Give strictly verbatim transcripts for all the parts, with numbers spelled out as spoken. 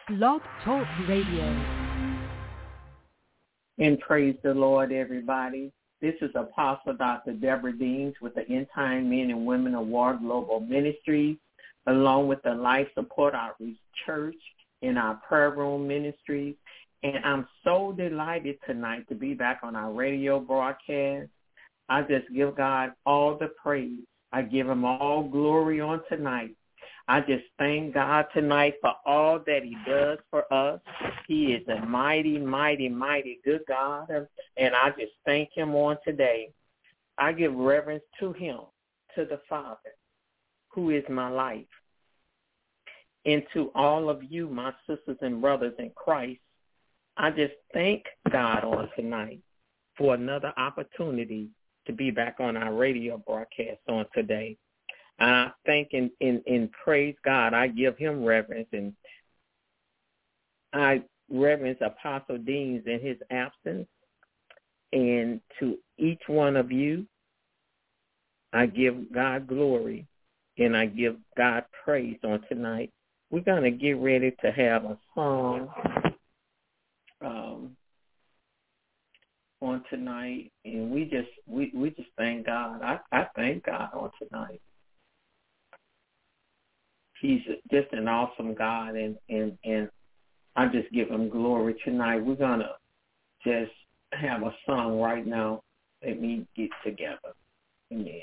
Blog Talk Radio. And praise the Lord, everybody. This is Apostle Doctor Deborah Deans with the End Time Men and Women of War Global Ministries, along with the Life Support Outreach Church and our prayer room ministries. And I'm so delighted tonight to be back on our radio broadcast. I just give God all the praise. I give him all glory on tonight. I just thank God tonight for all that he does for us. He is a mighty, mighty, mighty good God, and I just thank him on today. I give reverence to him, to the Father, who is my life, and to all of you, my sisters and brothers in Christ. I just thank God on tonight for another opportunity to be back on our radio broadcast on today. And I thank and, and, and praise God. I give him reverence, and I reverence Apostle Deans in his absence. And to each one of you, I give God glory, and I give God praise on tonight. We're going to get ready to have a song um, on tonight, and we just we, we just thank God. I, I thank God on tonight. He's just an awesome God, and, and, and I just give him glory tonight. We're going to just have a song right now. Let me get together. Amen.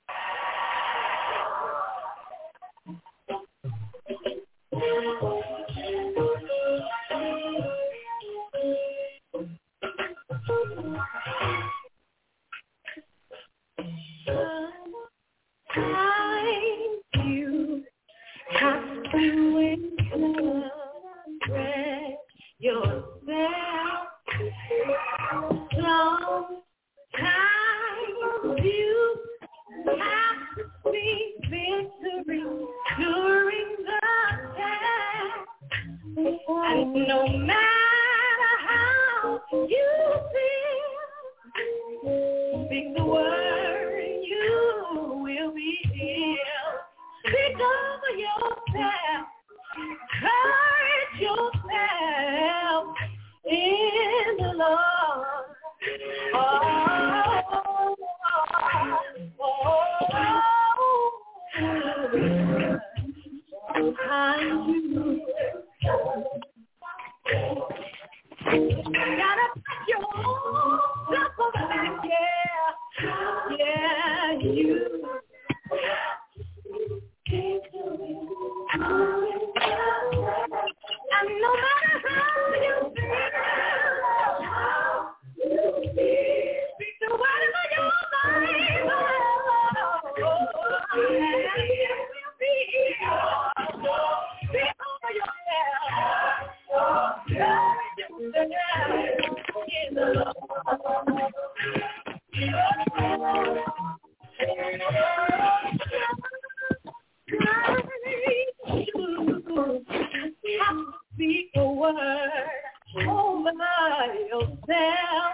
Yourself, sometimes you have to see victory during the test, and no matter how you feel, speak the word, you will be healed. Speak over yourself. Encourage yourself in the Lord. Oh, oh, oh, sometimes you gotta put yourself on back, yeah, yeah, you. And no matter how you feel, speak the word of your life, and it will be healed. Speak over yourself, in the Lord. Speak a word over yourself.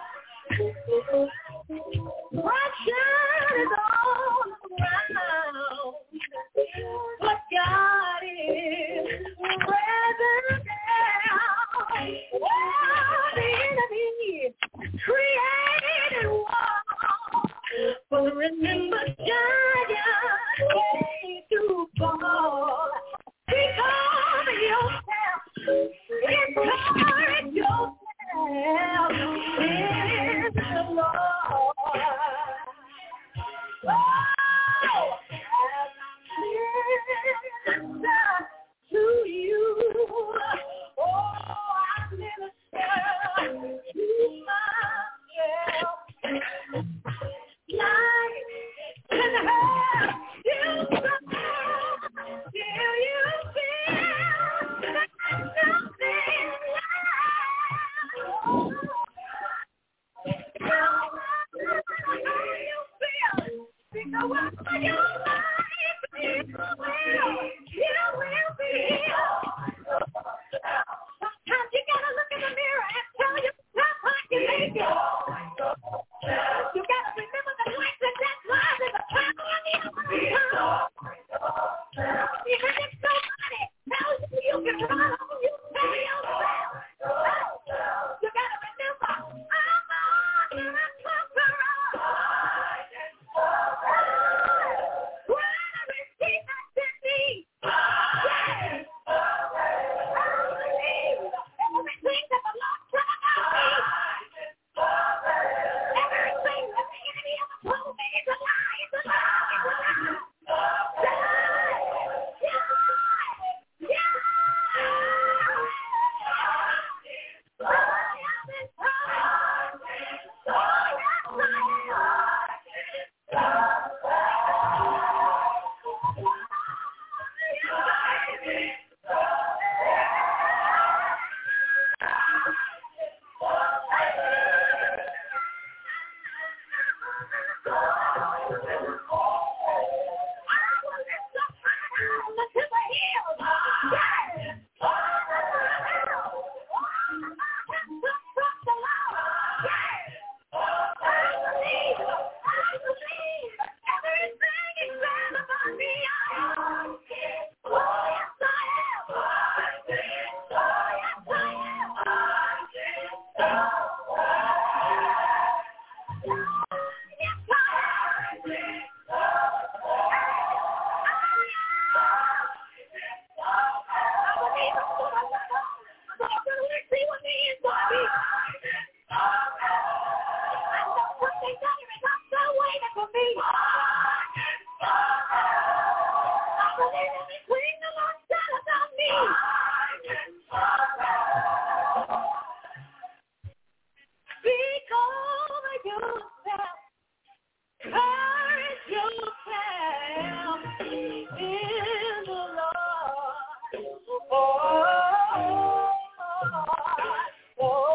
Pressure is all around, but God is present now. While the enemy created war, but remember, giants came to fall. Speak over yourself. Encourage yourself in the Lord. Oh, as I minister to you, oh, I minister to myself. Life can hurt you so till you feel that nothing lasts. I'm going to see what the end's going to be. I know what they got to be. I'm still waiting for me. I believe in the Queen the Lord said about me. Speak over yourself. Courage yourself in the Lord. Oh, oh, oh.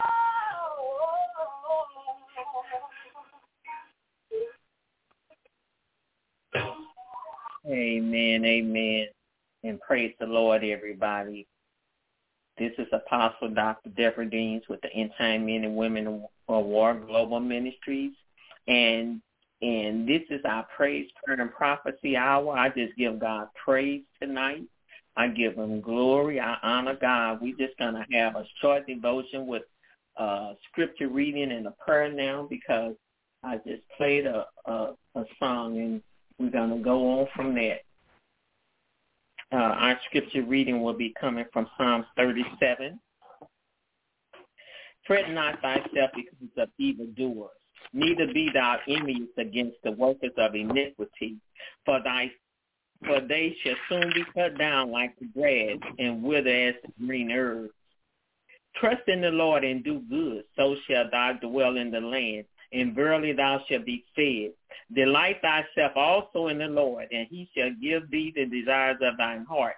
Amen, amen. And praise the Lord, everybody. This is Apostle Doctor Deborah Deans with the End Time Men and Women of War Global Ministries. And and this is our praise, prayer, and prophecy hour. I just give God praise tonight. I give him glory. I honor God. We're just going to have a short devotion with uh, scripture reading and a prayer now because I just played a, a, a song, and we're going to go on from there. Uh, our scripture reading will be coming from Psalms thirty-seven. Fret not thyself because of evildoers, neither be thou envious against the workers of iniquity, for thy for they shall soon be cut down like the grass and wither as the green herb. Trust in the Lord and do good, so shalt thou dwell in the land, and verily thou shalt be fed. Delight thyself also in the Lord, and he shall give thee the desires of thine heart.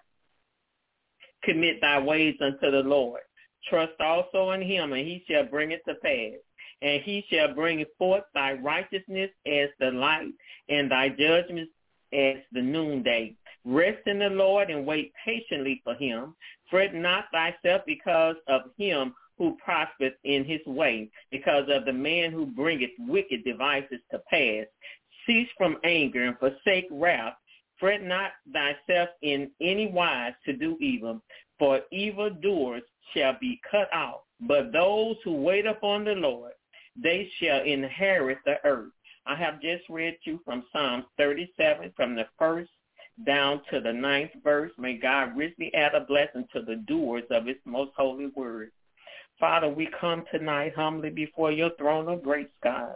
Commit thy ways unto the Lord. Trust also in him, and he shall bring it to pass. And he shall bring forth thy righteousness as the light, and thy judgments as the noonday. Rest in the Lord and wait patiently for him. Fret not thyself because of him who prospereth in his way, because of the man who bringeth wicked devices to pass. Cease from anger and forsake wrath. Fret not thyself in any wise to do evil, for evildoers shall be cut off. But those who wait upon the Lord, they shall inherit the earth. I have just read you from Psalms thirty-seven, from the first down to the ninth verse. May God richly add a blessing to the doers of his most holy word. Father, we come tonight humbly before your throne of grace, God,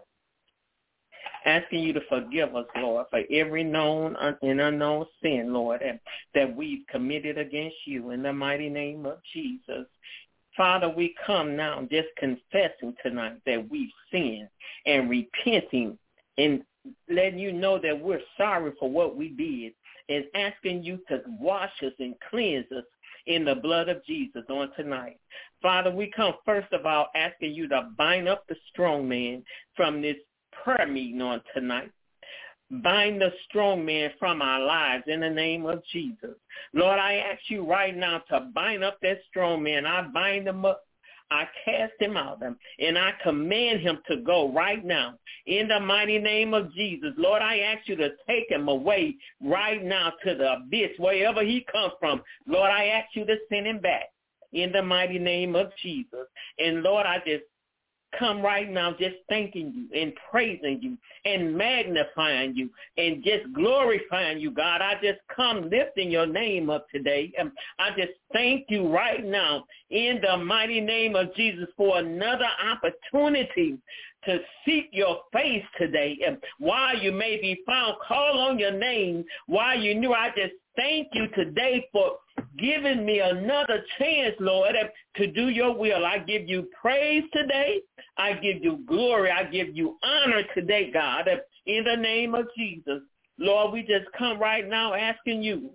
asking you to forgive us, Lord, for every known and unknown sin, Lord, that we've committed against you in the mighty name of Jesus. Father, we come now just confessing tonight that we've sinned and repenting and letting you know that we're sorry for what we did and asking you to wash us and cleanse us in the blood of Jesus on tonight. Father, we come first of all asking you to bind up the strong man from this prayer meeting on tonight. Bind the strong man from our lives in the name of Jesus. Lord, I ask you right now to bind up that strong man. I bind him up. I cast him out, and I command him to go right now in the mighty name of Jesus. Lord, I ask you to take him away right now to the abyss, wherever he comes from. Lord, I ask you to send him back in the mighty name of Jesus. And Lord, I just come right now just thanking you and praising you and magnifying you and just glorifying you, God. I just come lifting your name up today. And I just thank you right now in the mighty name of Jesus for another opportunity to seek your face today. And while you may be found, call on your name while you knew. I just thank you today for giving me another chance, Lord, to do your will. I give you praise today. I give you glory. I give you honor today, God, in the name of Jesus. Lord, we just come right now asking you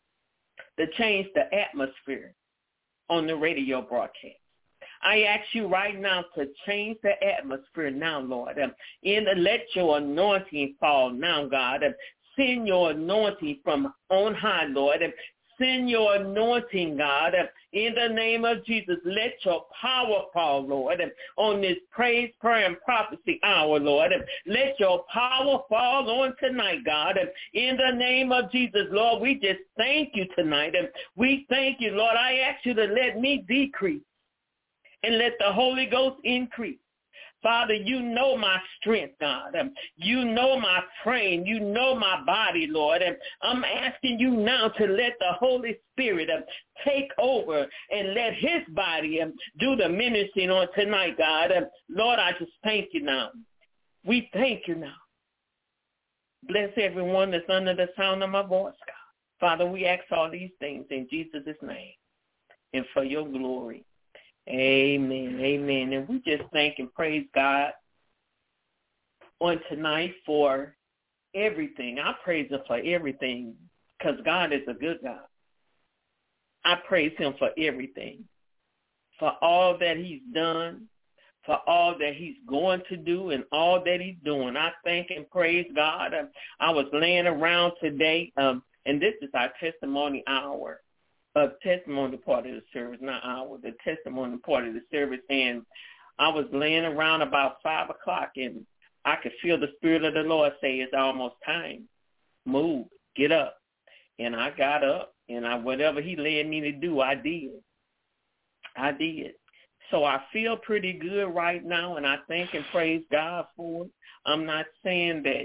to change the atmosphere on the radio broadcast. I ask you right now to change the atmosphere now, Lord. And let your anointing fall now, God. Send your anointing from on high, Lord. Send your anointing, God, in the name of Jesus. Let your power fall, Lord, on this praise, prayer, and prophecy hour, Lord. Let your power fall on tonight, God, in the name of Jesus. Lord, we just thank you tonight. We thank you, Lord. I ask you to let me decrease and let the Holy Ghost increase. Father, you know my strength, God. Um, you know my frame. You know my body, Lord. And I'm asking you now to let the Holy Spirit um, take over and let his body um, do the ministry on tonight, God. Um, Lord, I just thank you now. We thank you now. Bless everyone that's under the sound of my voice, God. Father, we ask all these things in Jesus' name and for your glory. Amen, amen. And we just thank and praise God on tonight for everything. I praise him for everything because God is a good God. I praise him for everything, for all that he's done, for all that he's going to do and all that he's doing. I thank and praise God. I was laying around today, um, and this is our testimony hour. A testimony part of the service, not our, the testimony part of the service. And I was laying around about five o'clock, and I could feel the Spirit of the Lord say, it's almost time. Move, get up. And I got up, and I whatever he led me to do, I did. I did. So I feel pretty good right now, and I thank and praise God for it. I'm not saying that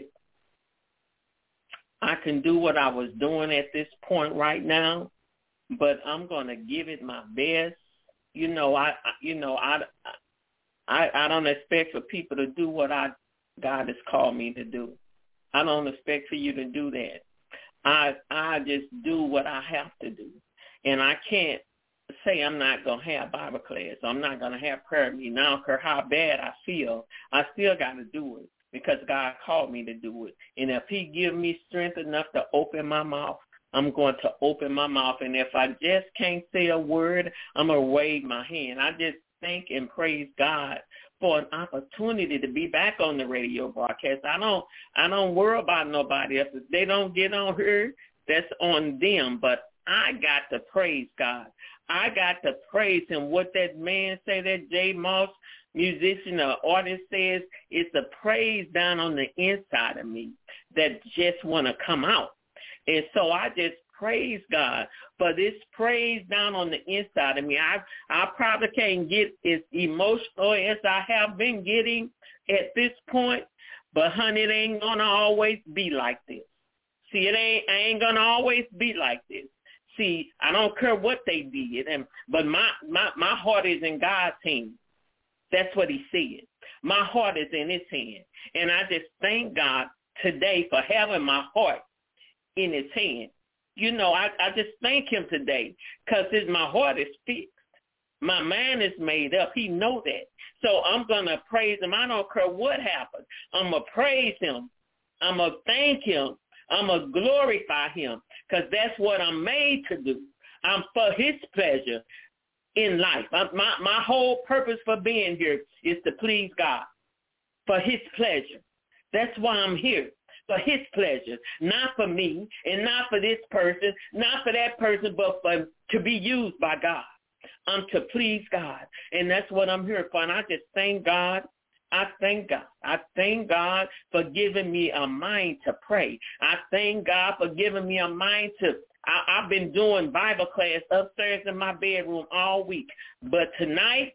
I can do what I was doing at this point right now, but I'm going to give it my best. You know, I, you know, I, I, I don't expect for people to do what I, God has called me to do. I don't expect for you to do that. I, I just do what I have to do. And I can't say I'm not going to have Bible class. I'm not going to have prayer meeting. I don't care how bad I feel. I still got to do it because God called me to do it. And if he give me strength enough to open my mouth, I'm going to open my mouth, and if I just can't say a word, I'm going to wave my hand. I just thank and praise God for an opportunity to be back on the radio broadcast. I don't I don't worry about nobody else. If they don't get on here, that's on them, but I got to praise God. I got to praise him. What that man say, that J. Moss musician or artist says, it's a praise down on the inside of me that just want to come out. And so I just praise God for this praise down on the inside of me. I I probably can't get as emotional as I have been getting at this point, but honey, it ain't gonna always be like this. See, it ain't I ain't gonna always be like this. See, I don't care what they did, and but my my my heart is in God's hand. That's what he said. My heart is in his hand, and I just thank God today for having my heart in his hand. You know, I, I just thank him today because my heart is fixed. My mind is made up. He know that. So I'm going to praise him. I don't care what happens. I'm going to praise him. I'm going to thank him. I'm going to glorify him because that's what I'm made to do. I'm for his pleasure in life. I, my, my whole purpose for being here is to please God, for his pleasure. That's why I'm here. For his pleasure, not for me and not for this person, not for that person, but for to be used by God. I'm to please God, and that's what I'm here for. And I just thank God. I thank God. I thank God for giving me a mind to pray. I thank God for giving me a mind to, I, I've been doing Bible class upstairs in my bedroom all week, but tonight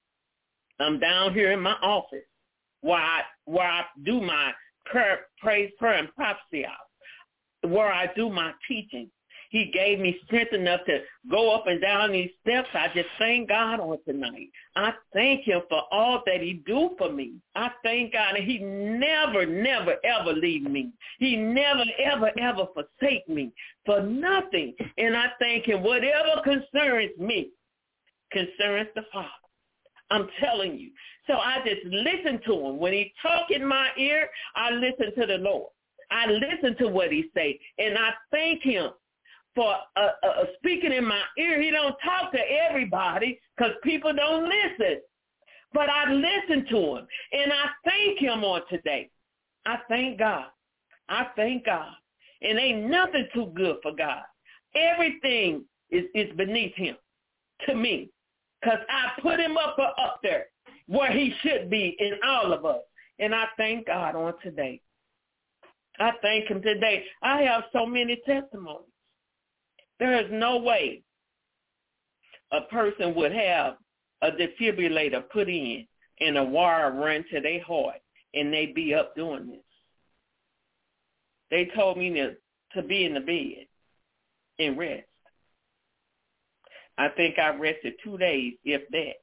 I'm down here in my office where I, where I do my prayer, praise, prayer, and prophecy out, where I do my teaching. He gave me strength enough to go up and down these steps. I just thank God on tonight. I thank him for all that he do for me. I thank God that he never, never, ever leave me. He never, ever, ever forsake me for nothing. And I thank him. Whatever concerns me concerns the Father. I'm telling you. So I just listen to him. When he talk in my ear, I listen to the Lord. I listen to what he say, and I thank him for uh, uh, speaking in my ear. He don't talk to everybody because people don't listen, but I listen to him, and I thank him on today. I thank God. I thank God, and ain't nothing too good for God. Everything is, is beneath him to me because I put him up up there where he should be in all of us. And I thank God on today. I thank him today. I have so many testimonies. There is no way a person would have a defibrillator put in and a wire run to their heart, and they be up doing this. They told me to, to be in the bed and rest. I think I rested two days, if that.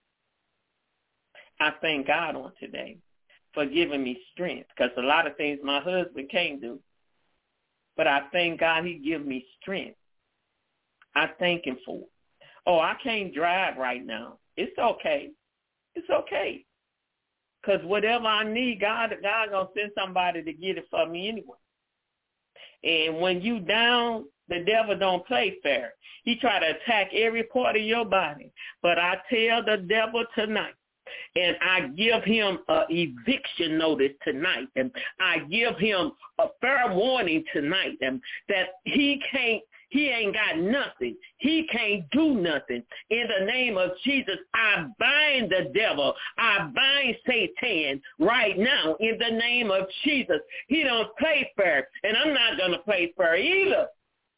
I thank God on today for giving me strength, because a lot of things my husband can't do. But I thank God he give me strength. I thank him for it. Oh, I can't drive right now. It's okay. It's okay. Because whatever I need, God, God going to send somebody to get it for me anyway. And when you down, the devil don't play fair. He try to attack every part of your body. But I tell the devil tonight, and I give him an eviction notice tonight, and I give him a fair warning tonight, and that he can't, he ain't got nothing. He can't do nothing. In the name of Jesus, I bind the devil. I bind Satan right now in the name of Jesus. He don't play fair, and I'm not going to play fair either.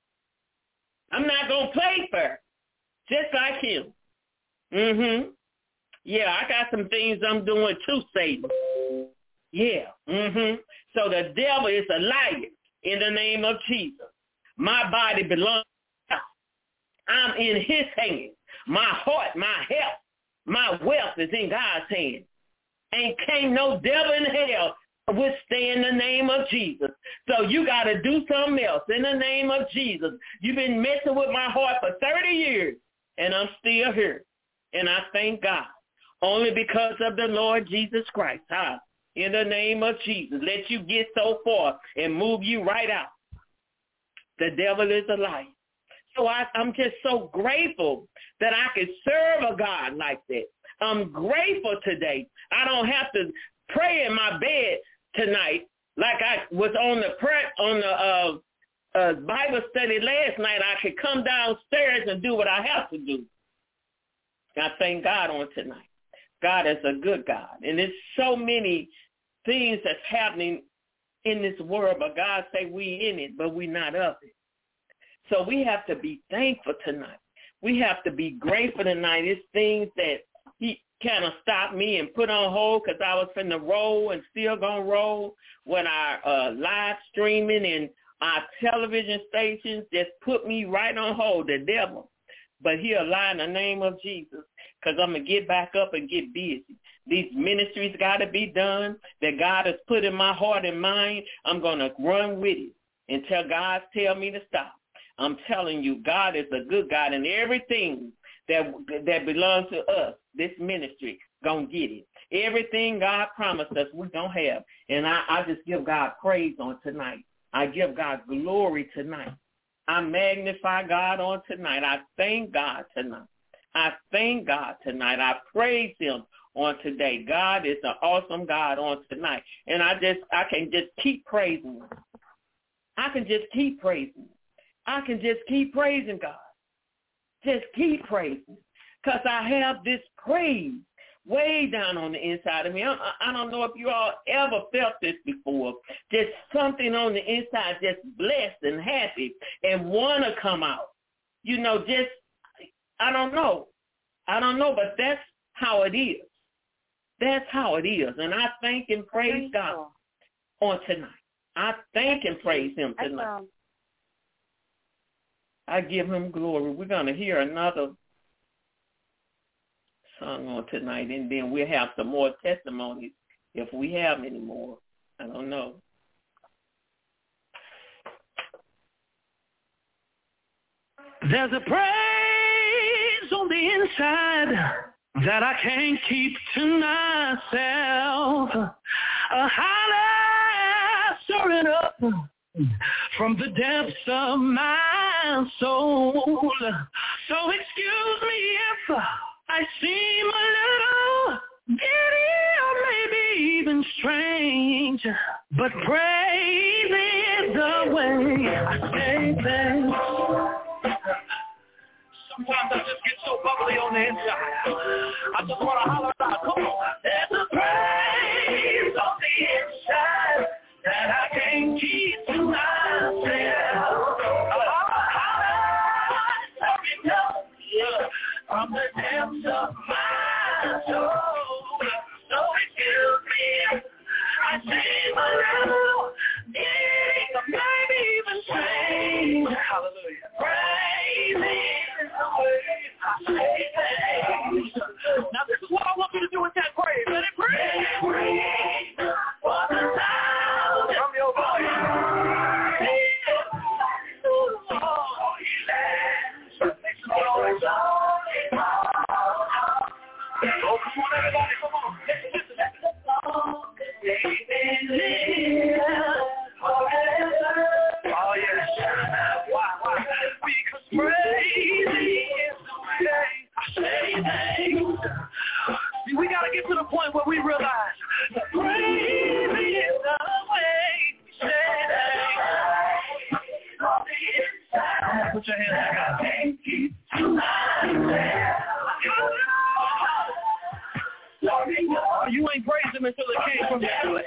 I'm not going to play fair, just like him. Mm-hmm. Yeah, I got some things I'm doing too, Satan. Yeah. Mm-hmm. So the devil is a liar in the name of Jesus. My body belongs to God. I'm in his hands. My heart, my health, my wealth is in God's hands. Ain't came no devil in hell withstand the name of Jesus. So you got to do something else in the name of Jesus. You've been messing with my heart for thirty years, and I'm still here. And I thank God. Only because of the Lord Jesus Christ, huh? In the name of Jesus, let you get so far and move you right out. The devil is a liar. So I, I'm just so grateful that I can serve a God like that. I'm grateful today. I don't have to pray in my bed tonight like I was on the prayer, on the uh, uh, Bible study last night. I could come downstairs and do what I have to do. I thank God on tonight. God is a good God. And there's so many things that's happening in this world, but God say we in it, but we not of it. So we have to be thankful tonight. We have to be grateful tonight. It's things that he kind of stopped me and put on hold because I was finna roll and still gonna roll when our uh, live streaming and our television stations just put me right on hold, the devil. But he'll lie in the name of Jesus, because I'm going to get back up and get busy. These ministries got to be done that God has put in my heart and mind. I'm going to run with it until God tell me to stop. I'm telling you, God is a good God, and everything that that belongs to us, this ministry, going to get it. Everything God promised us, we're going to have. And I, I just give God praise on tonight. I give God glory tonight. I magnify God on tonight. I thank God tonight. I thank God tonight. I praise him on today. God is an awesome God on tonight. And I just, I can just keep praising him. I can just keep praising him. I can just keep praising God. Just keep praising. Because I have this praise way down on the inside of me. I, I don't know if you all ever felt this before. Just something on the inside, just blessed and happy and want to come out. You know, just, I don't know. I don't know, but that's how it is. That's how it is. And I thank and praise God on tonight. I thank and praise him tonight. I give him glory. We're going to hear another song on tonight, and then we'll have some more testimonies if we have any more. I don't know. There's a praise on the inside that I can't keep to myself. A holler stirring up from the depths of my soul. So excuse me if I seem a little giddy or maybe even strange, but praise is the way I say things. Sometimes I just get so bubbly on the inside. I just want to holler out, come on. There's a praise on the inside that I can't keep to myself. From the depths of my soul. come on, everybody, come on. Listen, listen. Oh, yes. Why, why? Because crazy is the way I say things. See, we got to get to the point where we realize that crazy is the way we say things. Put your hands up. Thank you tonight. Oh, you ain't praised him until it came from you.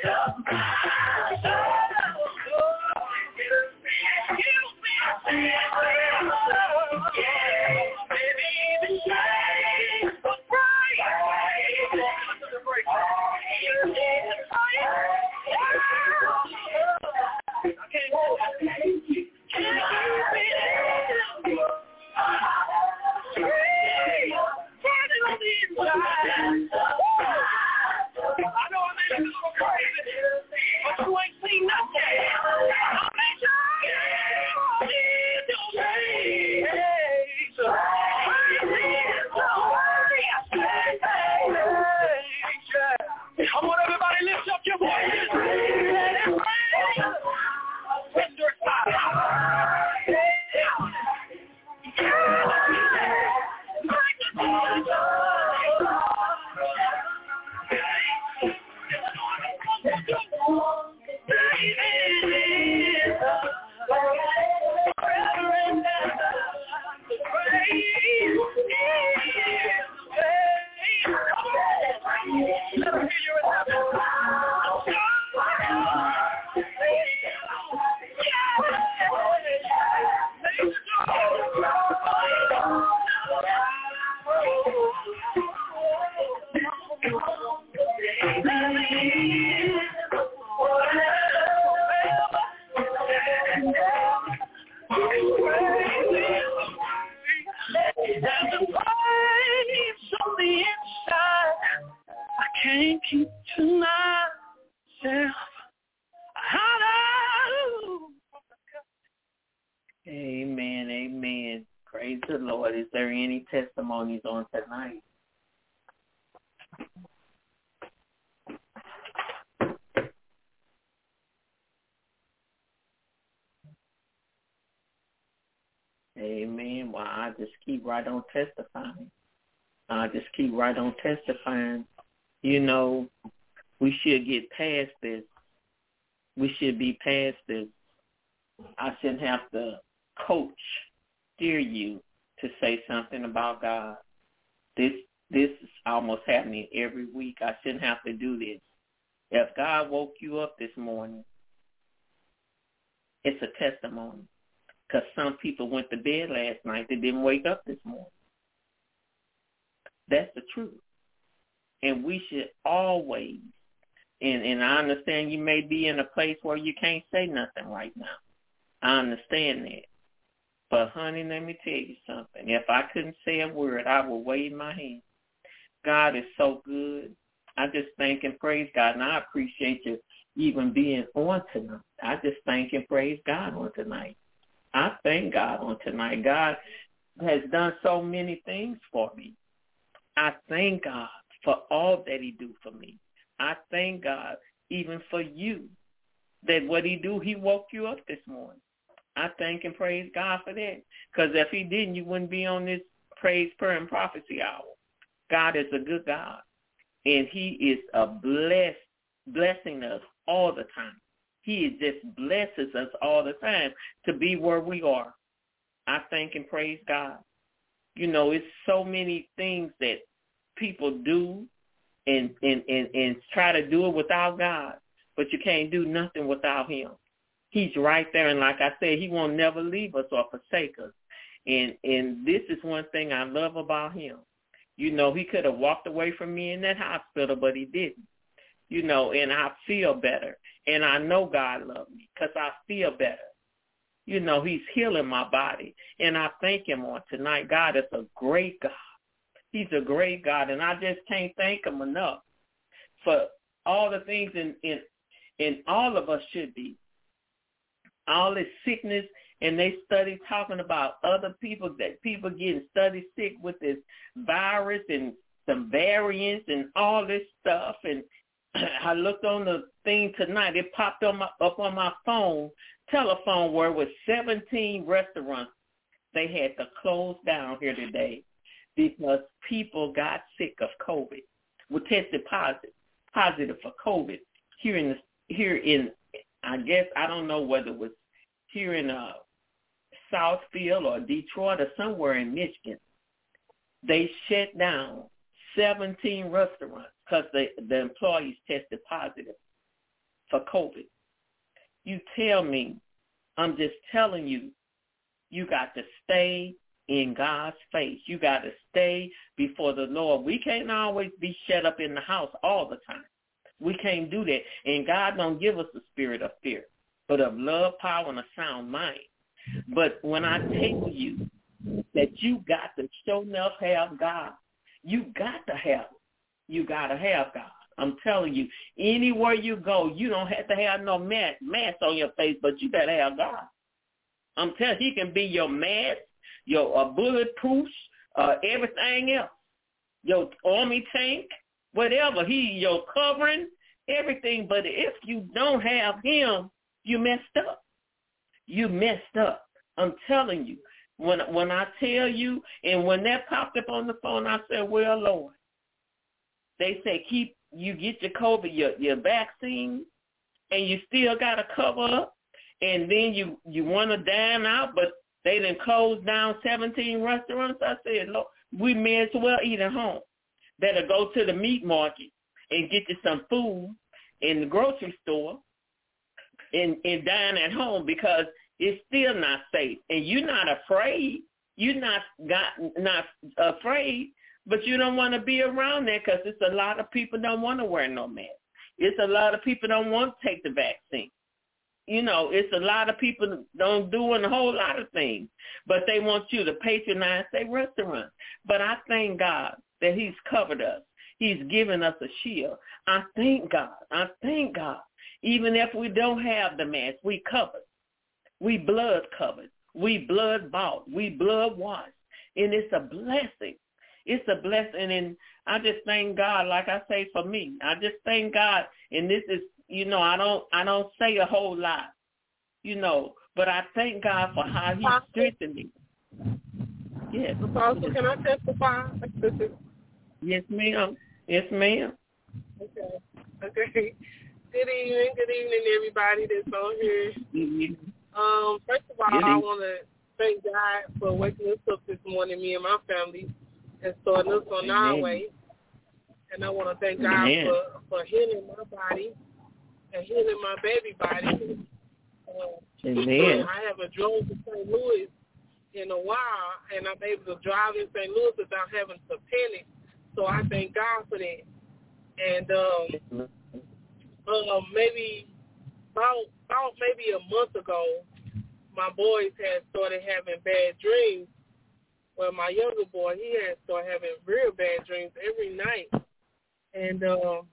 Amen, amen. Praise the Lord. Is there any testimonies on tonight? Amen. Well, I just keep right on testifying. I just keep right on testifying. You know, we should get past this. We should be past this. I shouldn't have to coach, steer you to say something about God. This this is almost happening every week. I shouldn't have to do this. If God woke you up this morning, it's a testimony. Because some people went to bed last night, they didn't wake up this morning. That's the truth. And we should always, and, and I understand you may be in a place where you can't say nothing right now. I understand that. But, honey, let me tell you something. If I couldn't say a word, I would wave my hand. God is so good. I just thank and praise God, and I appreciate you even being on tonight. I just thank and praise God on tonight. I thank God on tonight. God has done so many things for me. I thank God for all that he do for me. I thank God even for you, that what he do, he woke you up this morning. I thank and praise God for that. Because if he didn't, you wouldn't be on this praise, prayer, and prophecy hour. God is a good God. And he is a bless, blessing us all the time. He just blesses us all the time to be where we are. I thank and praise God. You know, it's so many things that people do and, and, and, and try to do it without God, but you can't do nothing without him. He's right there, and like I said, he won't never leave us or forsake us. And and this is one thing I love about him. You know, he could have walked away from me in that hospital, but he didn't. You know, and I feel better. And I know God loves me because I feel better. You know, he's healing my body. And I thank him on tonight. God is a great God. He's a great God, and I just can't thank him enough for all the things, in, in, in all of us should be. All this sickness, and they study talking about other people, that people getting study sick with this virus and some variants and all this stuff. And I looked on the thing tonight. It popped on my, up on my phone, telephone, where it was seventeen restaurants they had to close down here today because people got sick of COVID, were tested positive, positive for COVID here in the, here in, I guess, I don't know whether it was here in uh, Southfield or Detroit or somewhere in Michigan. They shut down seventeen restaurants because the, the employees tested positive for COVID. You tell me, I'm just telling you, you got to stay in God's face. You got to stay before the Lord. We can't always be shut up in the house all the time. We can't do that. And God don't give us the spirit of fear, but of love, power, and a sound mind. But when I tell you that you got to show enough have God, you got to have it. You got to have God. I'm telling you, anywhere you go, you don't have to have no mask, mask on your face, but you got to have God. I'm telling you, he can be your mask, your uh, bulletproof, uh, everything else, your army tank, whatever. He your covering, everything. But if you don't have him, you messed up. You messed up. I'm telling you. When when I tell you, and when that popped up on the phone, I said, well, Lord, they say keep, you get your COVID, your, your vaccine, and you still got to cover up, and then you, you want to dine out, but they done closed down seventeen restaurants. I said, Lord, we may as well eat at home. Better go to the meat market and get you some food in the grocery store and, and dine at home, because it's still not safe. And you're not afraid. You're not got not afraid, but you don't want to be around there because it's a lot of people don't want to wear no mask. It's a lot of people don't want to take the vaccine. You know, it's a lot of people don't doing a whole lot of things, but they want you to patronize their restaurant. But I thank God that he's covered us. He's given us a shield. I thank God. I thank God. Even if we don't have the mask, we covered. We blood covered. We blood bought. We blood washed. And it's a blessing. It's a blessing. And I just thank God, like I say for me. I just thank God. And this is, you know, I don't I don't say a whole lot, you know, but I thank God for how he strengthened me. Yes. Apostle, can I testify? Yes, ma'am. Yes, ma'am. Okay. Okay. Good evening. Good evening, everybody that's on here. Mm-hmm. Um, first of all, I want to thank God for waking us up this morning, me and my family, and starting us on Amen. our way. And I want to thank God for, for healing my body and healing my baby body. Uh, Amen. I haven't drove to Saint Louis in a while, and I'm able to drive in Saint Louis without having to panic. So I thank God for that. And um, um, maybe about, about maybe a month ago, my boys had started having bad dreams. Well, my younger boy, he had started having real bad dreams every night. And uh,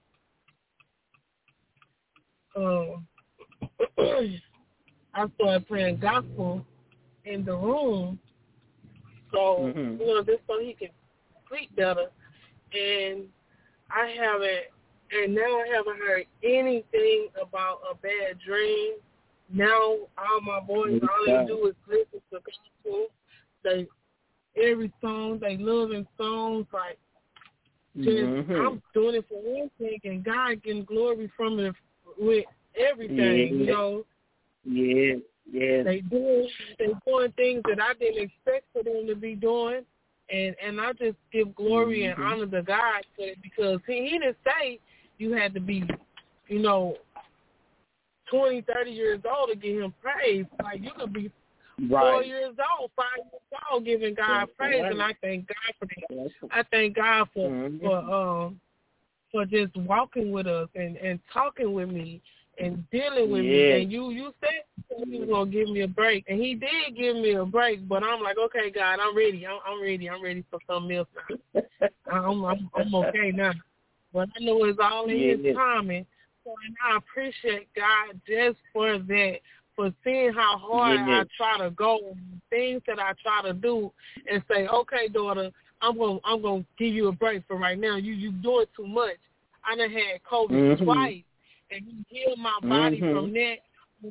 uh, I started playing gospel in the room, so mm-hmm. you know, just so he can sleep better. And I haven't, and now I haven't heard anything about a bad dream. Now all my boys, all they do is listen to gospel. They every song they love in songs like. Just, mm-hmm. I'm doing it for one thing, and God getting glory from it with everything, yeah. you know. Yeah, yeah. They doing they doing things that I didn't expect for them to be doing, and and I just give glory mm-hmm. and honor to God for it, because he, he didn't say you had to be, you know, twenty, thirty years old to give him praise. Like you could be right. four years old, five years old, giving God That's praise, right. and I thank God for that. I thank God for mm-hmm. for um for just walking with us and, and talking with me and dealing with yeah. me. And you you said he was gonna give me a break, and he did give me a break. But I'm like, okay, God, I'm ready. I'm, I'm ready. I'm ready for something else now. I'm, I'm I'm okay now. But I know it's all in yeah. His timing. So and I appreciate God just for that. For seeing how hard yeah. I try to go, things that I try to do, and say, okay, daughter, I'm gonna I'm gonna give you a break for right now. You you doing too much. I done had COVID mm-hmm. twice, and he healed my body mm-hmm. from that.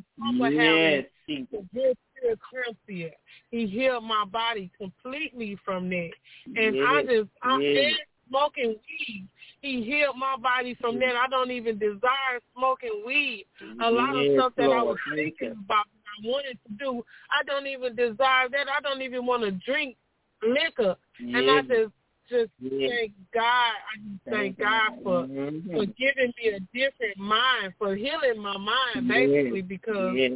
Yes, having preeclampsia. He healed my body completely from that. And yes. I just, I'm yes. smoking weed. He healed my body from that. I don't even desire smoking weed. A lot yes, of stuff that Lord. I was thinking about I wanted to do, I don't even desire that. I don't even want to drink liquor. Yes. And I just, just yes. thank God. I just thank God for, mm-hmm. for giving me a different mind, for healing my mind, basically, yes. because yes.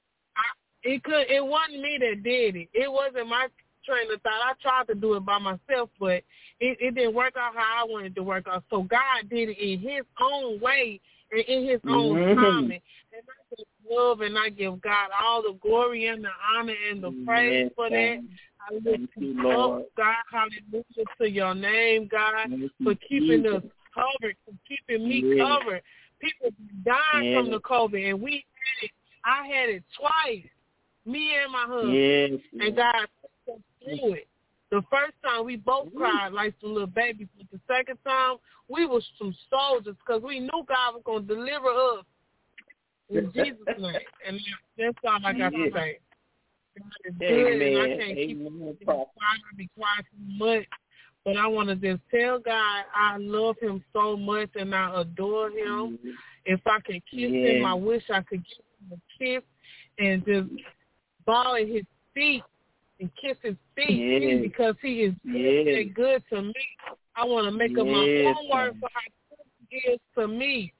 I, it could, it wasn't me that did it. It wasn't my train of thought. I tried to do it by myself, but it, it didn't work out how I wanted to work out. So God did it in His own way and in His own mm-hmm. timing. And I just love and I give God all the glory and the honor and the praise yes, for that. I lift you, up, God, hallelujah to your name, God, Thank for keeping Jesus. us covered, for keeping me yes. covered. People died yes. from the COVID, and we had it. I had it twice, me and my husband, yes. and God took us through it. The first time we both cried like some little babies, but the second time we was some soldiers because we knew God was going to deliver us in Jesus' name. And that's all I got yes. to say. God is good, Amen. and I can't keep Amen. it quiet. I be quiet too much, but I want to just tell God I love Him so much and I adore Him. Mm-hmm. If I could kiss yes. Him, I wish I could give Him a kiss and just bow at His feet and kiss His feet yes. because He is yes. good, good to me. I want to make yes. up my own word for how good He is to me.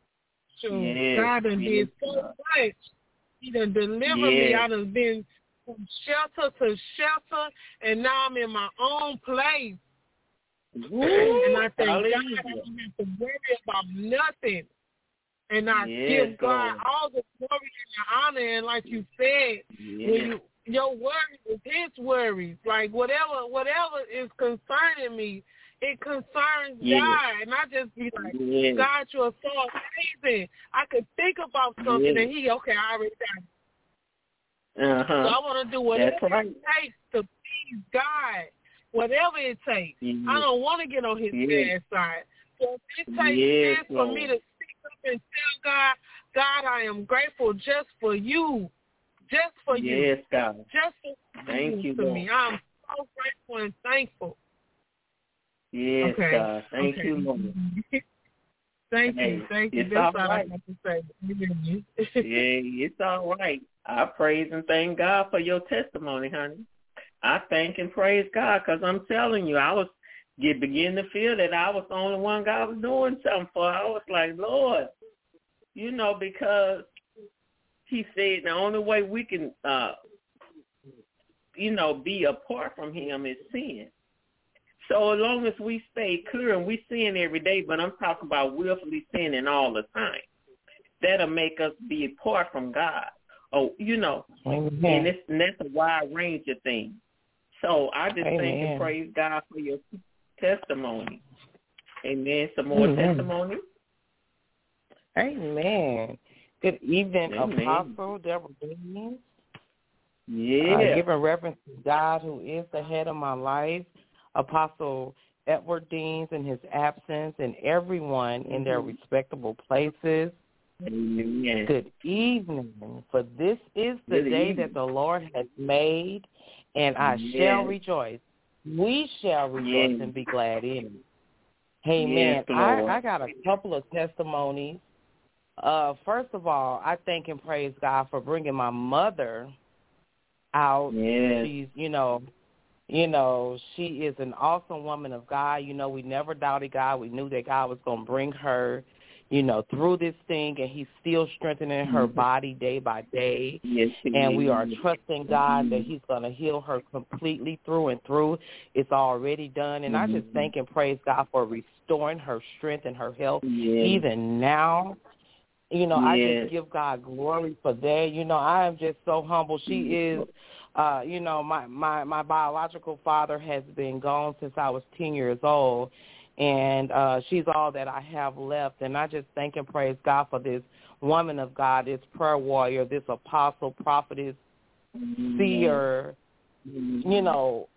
So yes. God done yes. did so much. He done delivered yes. me. I done been from shelter to shelter, and now I'm in my own place. Ooh, and I thank hallelujah. God I don't have to worry about nothing. And I yes, give God Lord. all the glory and the honor. And like you said, yes. when you, your worries is His worries. Like whatever, whatever is concerning me, it concerns yes. God. And I just be like, yes. God, you're so amazing. I could think about something yes. and He, okay, I already got it. Uh-huh. So I want to do whatever right. it takes to please God, whatever it takes. Yes. I don't want to get on His yes. bad side. So if it takes yes, this for Lord. me to speak up and tell God, God, I am grateful just for you, just for yes, you, Yes, God. just for Thank you you, to Lord. me. I'm so grateful and thankful. Yes, okay. God. Thank okay. you, Lord. Thank hey, you. Thank you. It's That's all all right. I have to say. yeah, it's all right. I praise and thank God for your testimony, honey. I thank and praise God because I'm telling you, I was get beginning to feel that I was the only one God was doing something for. I was like, Lord, you know, because He said the only way we can, uh, you know, be apart from Him is sin. So as long as we stay clear, and we sin every day, but I'm talking about willfully sinning all the time, that'll make us be apart from God. Oh, you know, Amen. and, it's, and that's a wide range of things. So I just Amen. thank and praise God for your testimony. Amen. Some more Amen. testimony. Amen. Good evening, Amen. Apostle Deborah Deans. Yeah. Uh, giving reference to God, who is the head of my life, Apostle Edward Deans in his absence, and everyone mm-hmm. in their respectable places. Amen. Good evening, for this is the Good day evening. that the Lord has made, and I yes. shall rejoice. We shall rejoice yes. and be glad in it. Amen. Yes, I, I got a couple of testimonies. Uh, first of all, I thank and praise God for bringing my mother out. Yes. She's, you know, you know, she is an awesome woman of God. You know, we never doubted God. We knew that God was going to bring her, you know, through this thing, and He's still strengthening her mm-hmm. body day by day. Yes, and we are trusting God that He's going to heal her completely through and through. It's already done. And mm-hmm. I just thank and praise God for restoring her strength and her health yes. even now. You know, yes. I just give God glory for that. You know, I am just so humble. She is, uh, you know, my, my, my biological father has been gone since I was ten years old. And uh, she's all that I have left. And I just thank and praise God for this woman of God, this prayer warrior, this apostle, prophetess, mm-hmm. seer, mm-hmm. you know,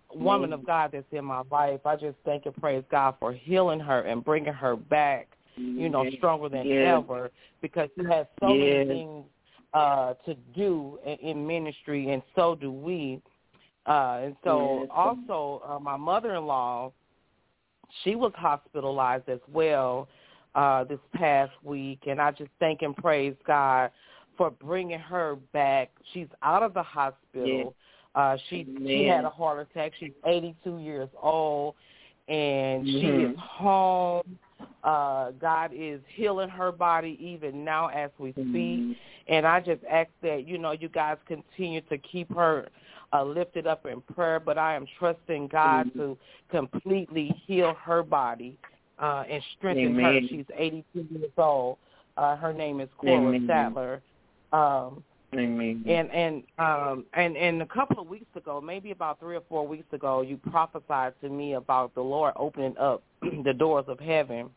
woman of God that's in my life. I just thank and praise God for healing her and bringing her back, you know, stronger than yes. ever, because she has so yes. many things uh, to do in, in ministry, and so do we. Uh, and so yes. also uh, my mother-in-law, she was hospitalized as well uh, this past week, and I just thank and praise God for bringing her back. She's out of the hospital. Yes. Uh, she she had a heart attack. She's eighty-two years old, and mm-hmm. she is home. Uh, God is healing her body even now as we speak. Mm-hmm. And I just ask that, you know, you guys continue to keep her uh, lifted up in prayer. But I am trusting God mm-hmm. to completely heal her body uh, and strengthen Amen. her. She's eighty-two years old. Uh, her name is Cora Amen. Sattler. Um, Amen. And and um and, and a couple of weeks ago, maybe about three or four weeks ago, you prophesied to me about the Lord opening up the doors of heaven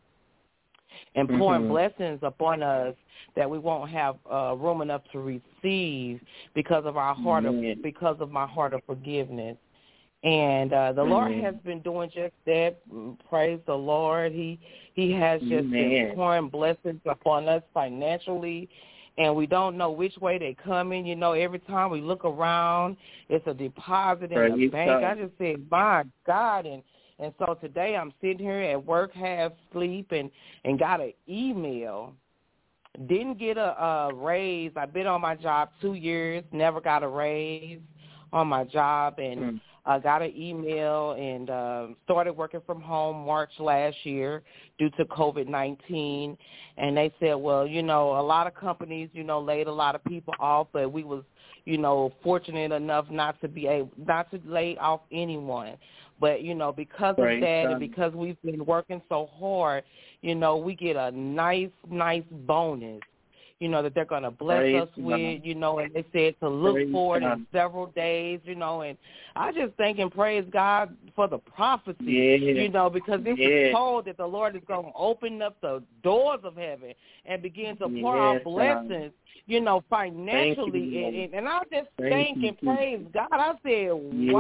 and pouring mm-hmm. blessings upon us that we won't have uh, room enough to receive because of our heart of because of my heart of forgiveness. And uh, the mm-hmm. Lord has been doing just that. Praise the Lord. He He has just Amen. been pouring blessings upon us financially. And we don't know which way they're coming. You know, every time we look around, it's a deposit in the bank. I just said, my God. And and so today I'm sitting here at work, half sleep, and, and got an email. Didn't get a, a raise. I've been on my job two years, never got a raise on my job. And mm. I got an email and uh, started working from home March last year due to COVID nineteen. And they said, well, you know, a lot of companies, you know, laid a lot of people off, but we was, you know, fortunate enough not to be able, not to lay off anyone. But, you know, because of right. that and because we've been working so hard, you know, we get a nice, nice bonus. You know, that they're going to bless Praise us with, God. you know, and they said to look Praise forward God. in several days, you know, and I just thank and praise God for the prophecy, yeah. you know, because it yeah. was told that the Lord is going to open up the doors of heaven and begin to pour yes, out blessings, God. you know, financially. You, and, and, and I just thank, thank and praise God. I said,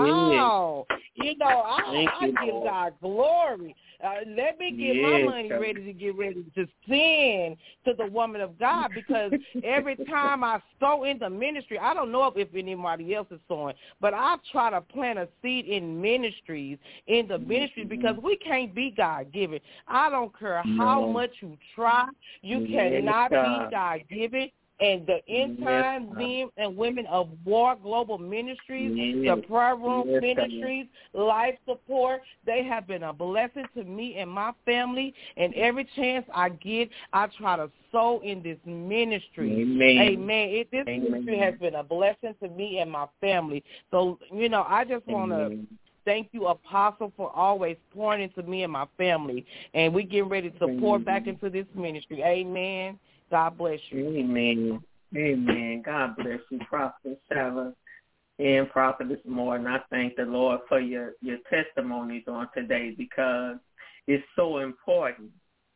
wow, yeah. you know, I, I you, give God glory. Uh, let me get yeah, my money God. ready to get ready to send to the woman of God, because every time I sow in the ministry, I don't know if, if anybody else is sowing, but I try to plant a seed in ministries, in the ministries, because we can't be God-given. I don't care no. how much you try. You yes, cannot God. be God-given. And the end time yes, men and women of War Global Ministries, yes. the prayer room yes, ministries, God. life support, they have been a blessing to me and my family. And every chance I get, I try to sow in this ministry. Amen. Amen. It, this Amen. ministry has been a blessing to me and my family. So, you know, I just want to thank you, Apostle, for always pouring into me and my family. And we getting ready to Amen. pour back into this ministry. Amen. God bless you. Amen. Amen. God bless you, Prophet Sattler and Prophetess Morton. I thank the Lord for your, your testimonies on today, because it's so important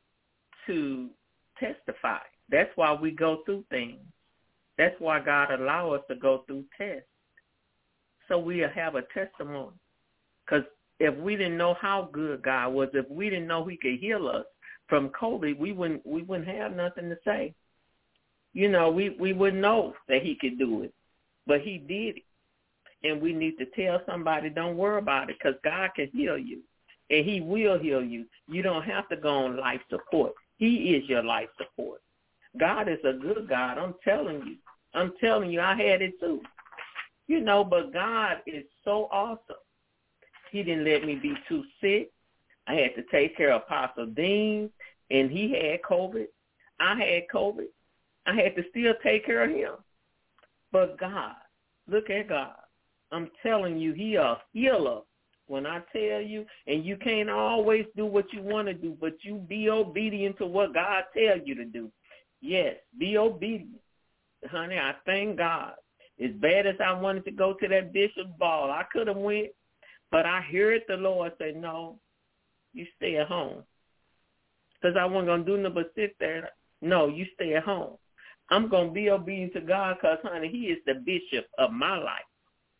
to testify. That's why we go through things. That's why God allows us to go through tests, so we'll have a testimony. Because if we didn't know how good God was, if we didn't know he could heal us from COVID, we wouldn't we wouldn't have nothing to say. You know, we, we wouldn't know that he could do it, but he did it. And we need to tell somebody, don't worry about it, because God can heal you, and he will heal you. You don't have to go on life support. He is your life support. God is a good God. I'm telling you. I'm telling you, I had it too. You know, but God is so awesome. He didn't let me be too sick. I had to take care of Apostle Dean, and he had COVID. I had COVID. I had to still take care of him. But God, look at God. I'm telling you, he a healer. When I tell you, and you can't always do what you want to do, but you be obedient to what God tells you to do. Yes, be obedient. Honey, I thank God. As bad as I wanted to go to that bishop ball, I could have went, but I heard the Lord say, no, you stay at home. Because I wasn't going to do nothing but sit there. No, you stay at home. I'm going to be obedient to God because, honey, he is the bishop of my life.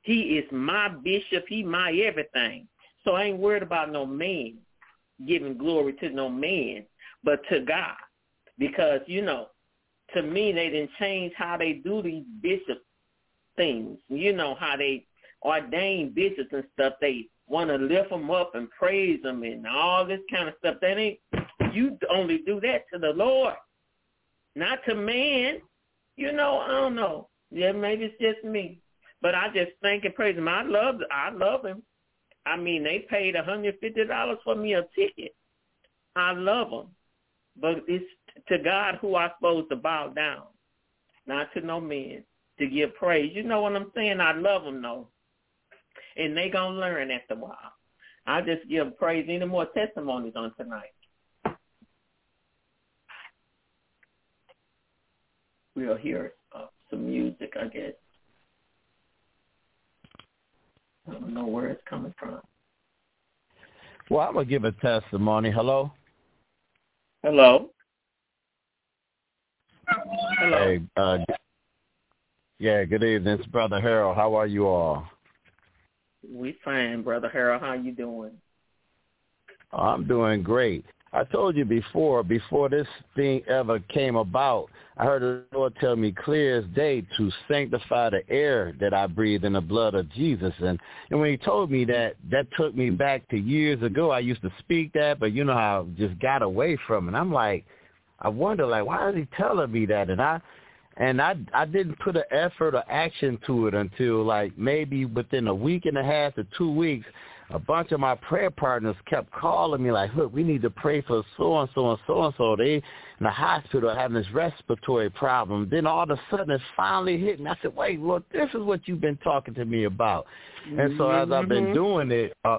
He is my bishop. He my everything. So I ain't worried about no man giving glory to no man, but to God. Because, you know, to me, they didn't change how they do these bishop things. You know, how they ordain bishops and stuff. They want to lift them up and praise them and all this kind of stuff. That ain't, you only do that to the Lord, not to man. You know, I don't know. Yeah, maybe it's just me. But I just thank and praise him. I love I love him. I mean, they paid one hundred fifty dollars for me a ticket. I love them. But it's to God who I'm supposed to bow down, not to no man, to give praise. You know what I'm saying? I love them, though. And they going to learn after a while. I just give praise. Any more testimonies on tonight? We'll hear uh, some music, I guess. I don't know where it's coming from. Well, I'm going to give a testimony. Hello? Hello? Hello? Hey, uh, yeah, good evening. It's Brother Harold. How are you all? We fine, Brother Harold. How you doing? I'm doing great. I told you before, before this thing ever came about, I heard the Lord tell me clear as day to sanctify the air that I breathe in the blood of Jesus. And, and when he told me that, that took me back to years ago. I used to speak that, but you know how I just got away from it. I'm like, I wonder, like, why is he telling me that? And I and I I didn't put an effort or action to it until, like, maybe within a week and a half to two weeks, a bunch of my prayer partners kept calling me like, look, we need to pray for so-and-so and so-and-so. They in the hospital having this respiratory problem. Then all of a sudden it finally hit, and I said, wait, look, this is what you've been talking to me about. Mm-hmm. And so as I've been doing it, uh,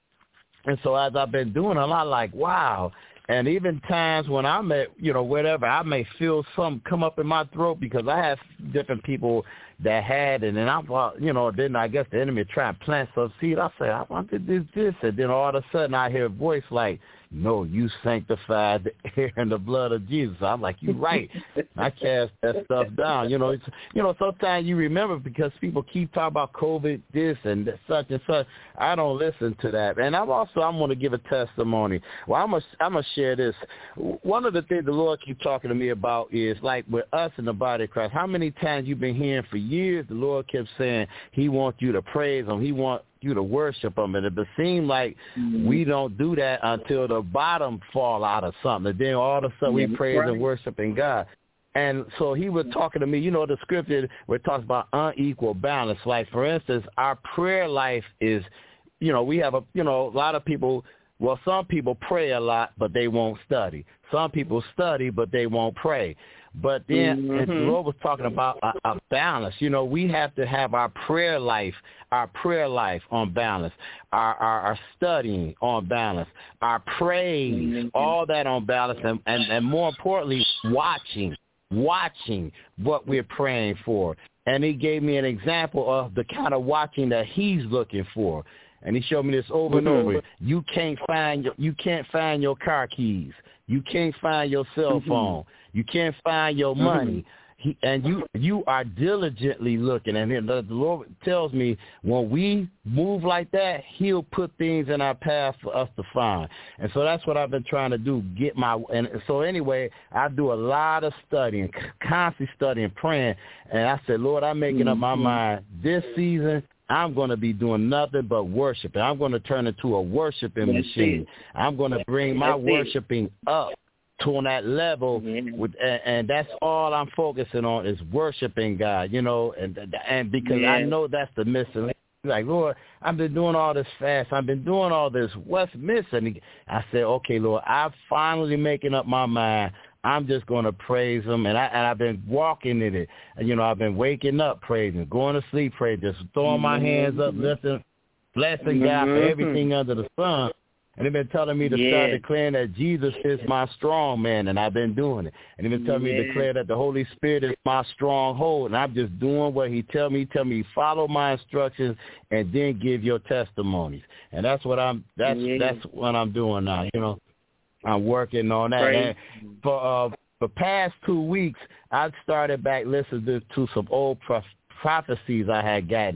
and so as I've been doing it, I'm like, wow. And even times when I'm at, you know, whatever, I may feel something come up in my throat because I have different people that had it. And I thought, you know, then I guess the enemy tried to plant some seed. I say, I want to do this. And then all of a sudden I hear a voice like, no, you sanctified the air and the blood of Jesus. I'm like, you're right. I cast that stuff down. You know, it's, you know, sometimes you remember because people keep talking about COVID, this and such and such. I don't listen to that. And I'm also, I'm going to give a testimony. Well, I'm going I'm to share this. One of the things the Lord keeps talking to me about is, like, with us in the body of Christ, how many times you've been hearing for years the Lord kept saying he wants you to praise him. He wants you to worship him. And it seems like mm-hmm. we don't do that until the bottom fall out of something. And then all of a sudden we yeah, praise right. and worship in God. And so he was talking to me, you know, the scripture where it talks about unequal balance. Like, for instance, our prayer life is, you know, we have a, you know, a lot of people, well, some people pray a lot, but they won't study. Some people study, but they won't pray. But then mm-hmm. the Lord was talking about a, a balance. You know, we have to have our prayer life, our prayer life on balance, our, our, our studying on balance, our praise, mm-hmm. all that on balance, and, and, and more importantly, watching, watching what we're praying for. And he gave me an example of the kind of watching that he's looking for. And he showed me this over and over. You can't find your, you can't find your car keys. You can't find your cell phone. Mm-hmm. You can't find your money. Mm-hmm. He, and you you are diligently looking. And the, the Lord tells me when we move like that, he'll put things in our path for us to find. And so that's what I've been trying to do, get my – and so anyway, I do a lot of studying, constantly studying, praying. And I said, Lord, I'm making mm-hmm. up my mind this season – I'm going to be doing nothing but worshiping. I'm going to turn into a worshiping That's machine. It. I'm going to bring my That's worshiping it. up to on that level, mm-hmm. with, and, and that's all I'm focusing on is worshiping God, you know, and and because yeah. I know that's the missing. Like, Lord, I've been doing all this fast. I've been doing all this. What's missing? I said, okay, Lord, I'm finally making up my mind. I'm just going to praise him, and, I, and I've been walking in it. You know, I've been waking up praising, going to sleep praising, just throwing my hands up, lifting, blessing God for everything under the sun. And they've been telling me to yeah. start declaring that Jesus is my strong man, and I've been doing it. And they've been telling yeah. me to declare that the Holy Spirit is my stronghold, and I'm just doing what he tell me. Tell me, follow my instructions, and then give your testimonies. And that's what I'm. That's yeah. that's what I'm doing now. You know. I'm working on that. And for uh, the past two weeks, I started back listening to some old prof- prophecies I had gotten.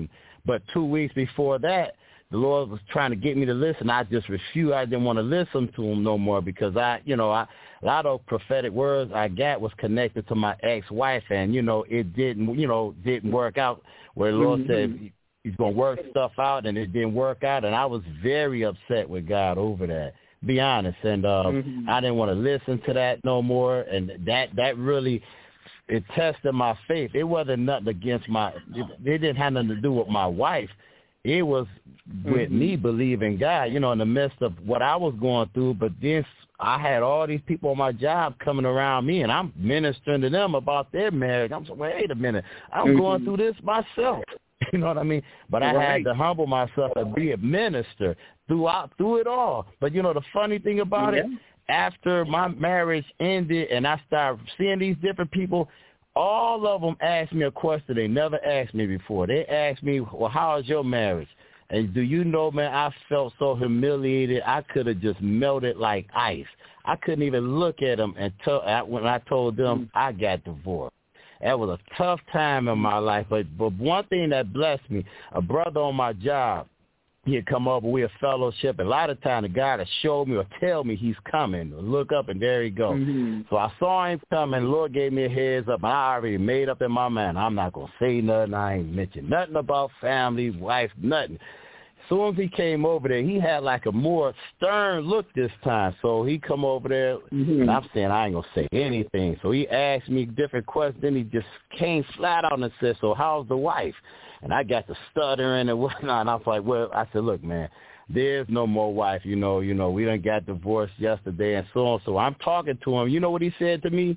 But two weeks before that, the Lord was trying to get me to listen. I just refused. I didn't want to listen to him no more because I, you know, I, a lot of prophetic words I got was connected to my ex-wife, and, you know, it didn't, you know, didn't work out where the Lord mm-hmm. said he's going to work stuff out, and it didn't work out, and I was very upset with God over that, be honest, and uh, mm-hmm. I didn't want to listen to that no more, and that, that really, it tested my faith. It wasn't nothing against my, it, it didn't have nothing to do with my wife. It was with mm-hmm. me believing God, you know, in the midst of what I was going through. But then I had all these people on my job coming around me, and I'm ministering to them about their marriage. I'm saying, wait a minute, I'm mm-hmm. going through this myself. You know what I mean? But I right. had to humble myself and be a minister throughout, through it all. But, you know, the funny thing about yeah. it, after my marriage ended and I started seeing these different people, all of them asked me a question they never asked me before. They asked me, well, how is your marriage? And do you know, man, I felt so humiliated. I could have just melted like ice. I couldn't even look at them until when I told them I got divorced. That was a tough time in my life. But, but one thing that blessed me, a brother on my job, he'd come over, we a fellowship. A lot of times the guy that showed me or tell me he's coming, look up and there he go. Mm-hmm. So I saw him coming. The Lord gave me a heads up, and I already made up in my mind, I'm not going to say nothing. I ain't mention nothing about family, wife, nothing. As soon as he came over there, he had like a more stern look this time. So he come over there, mm-hmm. and I'm saying I ain't going to say anything. So he asked me different questions. Then he just came flat out and said, so how's the wife? And I got to stuttering and whatnot. And I was like, well, I said, look, man, there's no more wife. You know, you know, we done got divorced yesterday and so on. So I'm talking to him. You know what he said to me?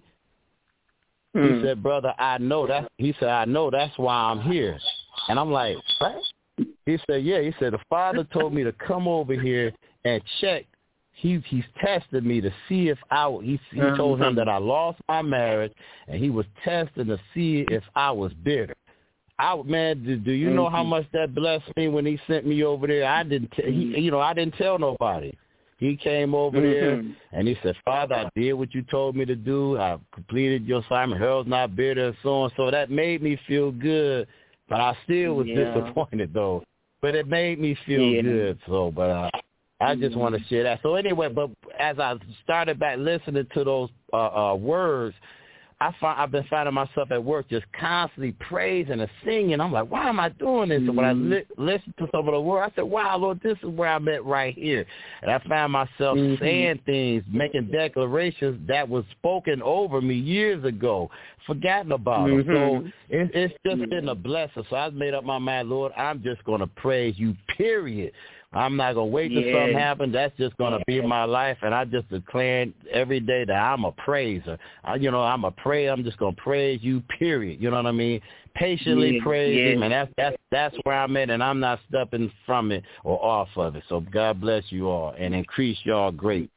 Hmm. He said, brother, I know that. He said, I know that's why I'm here. And I'm like, what? He said, yeah. He said, the Father told me to come over here and check. He he's tested me to see if I he he told him that I lost my marriage, and he was testing to see if I was bitter. I man, do, do you know how much that blessed me when he sent me over there? I didn't, t- he, you know, I didn't tell nobody. He came over mm-hmm. there and he said, Father, I did what you told me to do. I completed your assignment. Harold's not bitter, and so on. So that made me feel good, but I still was yeah. disappointed though. But it made me feel yeah. good. So, but uh, I just mm-hmm. want to share that. So anyway, but as I started back listening to those uh, uh, words, I find, I've been finding myself at work just constantly praising and singing. I'm like, why am I doing this? Mm-hmm. And when I li- listen to some of the words, I said, wow, Lord, this is where I'm at right here. And I found myself mm-hmm. saying things, making declarations that was spoken over me years ago, forgotten about mm-hmm. them. So it, it's just mm-hmm. been a blessing. So I've made up my mind, Lord, I'm just going to praise you, period. I'm not going to wait till yeah. something happens. That's just going to be my life. And I just declare every day that I'm a praiser. I, you know, I'm a prayer. I'm just going to praise you, period. You know what I mean? Patiently yeah. praise yeah. him. And that's, that's, that's where I'm at, and I'm not stepping from it or off of it. So God bless you all and increase y'all great.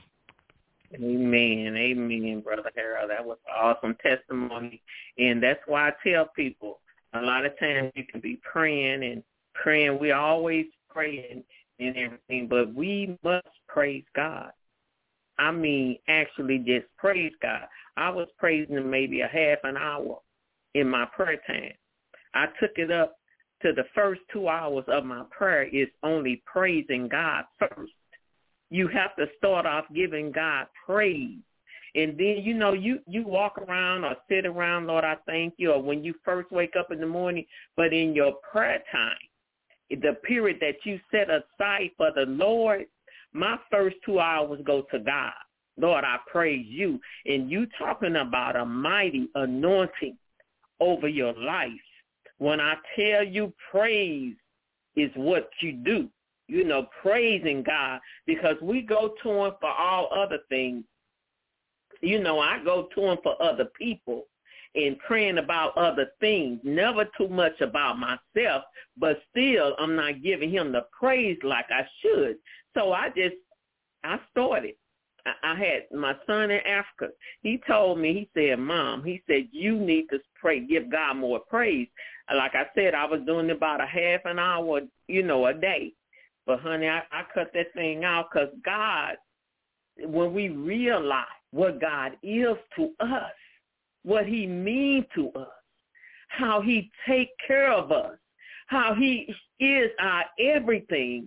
Amen. Amen, Brother Harold. That was an awesome testimony. And that's why I tell people a lot of times you can be praying and praying. We always praying and everything, but we must praise God. I mean, actually just praise God. I was praising him maybe a half an hour in my prayer time. I took it up to the first two hours of my prayer is only praising God first. You have to start off giving God praise. And then, you know, you, you walk around or sit around, Lord, I thank you, or when you first wake up in the morning, but in your prayer time, the period that you set aside for the Lord, my first two hours go to God. Lord, I praise you. And you talking about a mighty anointing over your life. When I tell you praise is what you do, you know, praising God, because we go to him for all other things. You know, I go to him for other people and praying about other things, never too much about myself, but still I'm not giving him the praise like I should. So I just, I started. I had my son in Africa. He told me, he said, Mom, he said, you need to pray, give God more praise. Like I said, I was doing about a half an hour, you know, a day. But, honey, I, I cut that thing out because God, when we realize what God is to us, what he means to us, how he take care of us, how he is our everything.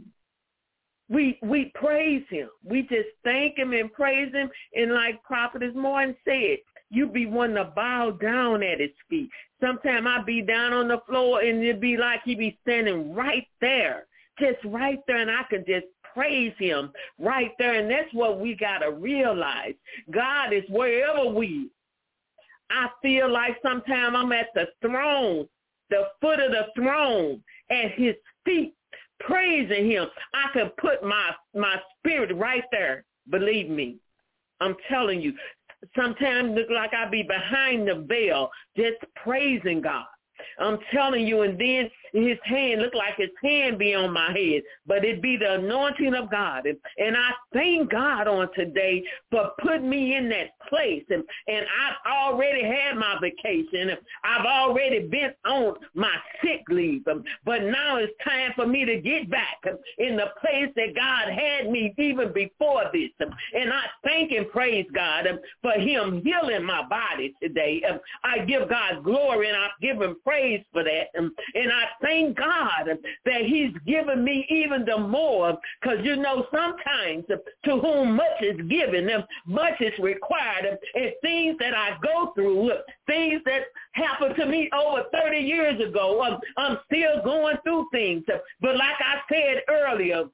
We we praise him. We just thank him and praise him. And like Prophetess Morton said, you be wanting to bow down at his feet. Sometimes I be down on the floor and it'd be like he be standing right there, just right there, and I could just praise him right there. And that's what we got to realize. God is wherever we. I feel like sometimes I'm at the throne, the foot of the throne, at his feet, praising him. I can put my, my spirit right there. Believe me. I'm telling you. Sometimes look like I be behind the veil just praising God. I'm telling you, and then his hand look like his hand be on my head, but it be the anointing of God. And, and I thank God on today for putting me in that place. And, and I've already had my vacation. I've already been on my sick leave. But now it's time for me to get back in the place that God had me even before this. And I thank and praise God for him healing my body today. I give God glory and I give him praise for that. And I thank God that he's given me even the more, because, you know, sometimes to whom much is given, much is required. And things that I go through, things that happened to me over thirty years ago, I'm, I'm still going through things. But like I said earlier,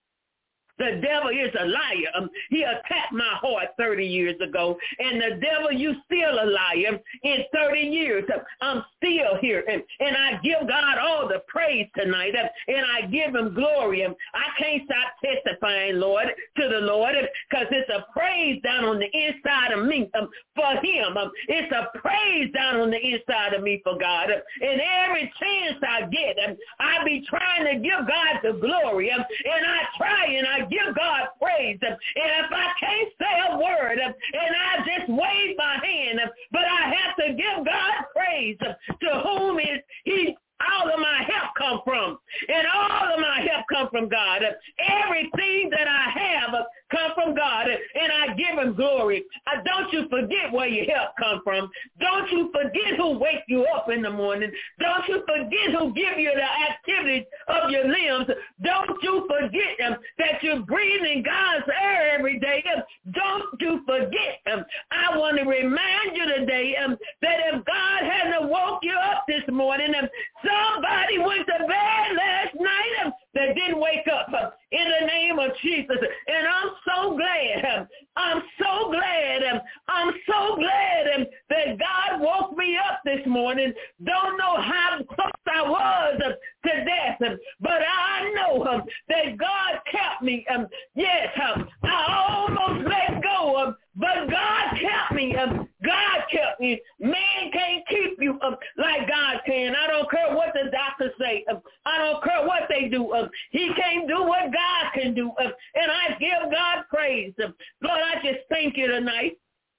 the devil is a liar. Um, he attacked my heart thirty years ago. And the devil, you still a liar. In thirty years, I'm still here. And, and I give God all the praise tonight. And I give him glory. And I can't stop testifying, Lord, to the Lord, because it's a praise down on the inside of me um, for him. Um, it's a praise down on the inside of me for God. Um, and every chance I get, um, I be trying to give God the glory. Um, and I try and I give God praise. And if I can't say a word, and I just wave my hand, but I have to give God praise, to whom is he all of my help come from. And all of my help come from God. Everything that I have come from God, and I give him glory. Uh, don't you forget where your help come from. Don't you forget who wake you up in the morning. Don't you forget who give you the activities of your limbs. Don't you forget um, that you're breathing God's air every day. Um, don't you forget. Um, I want to remind you today um, that if God hadn't woke you up this morning, um, somebody went to bed last night um, that didn't wake up um, in the name of Jesus. And I'm so glad. Um, I'm so glad. Um, I'm so glad um, that God woke me up this morning. Don't know how close I was um, to death, um, but I know um, that God kept me. Um, yes, um, I almost let go, um, but God kept me. Um, God kept me. Man can't keep you um, like God can. I don't care what the doctors say. Um, I don't care what they do. Um, he can't do what God can do. Um, and I give God praise. Um, Lord, I just thank you tonight.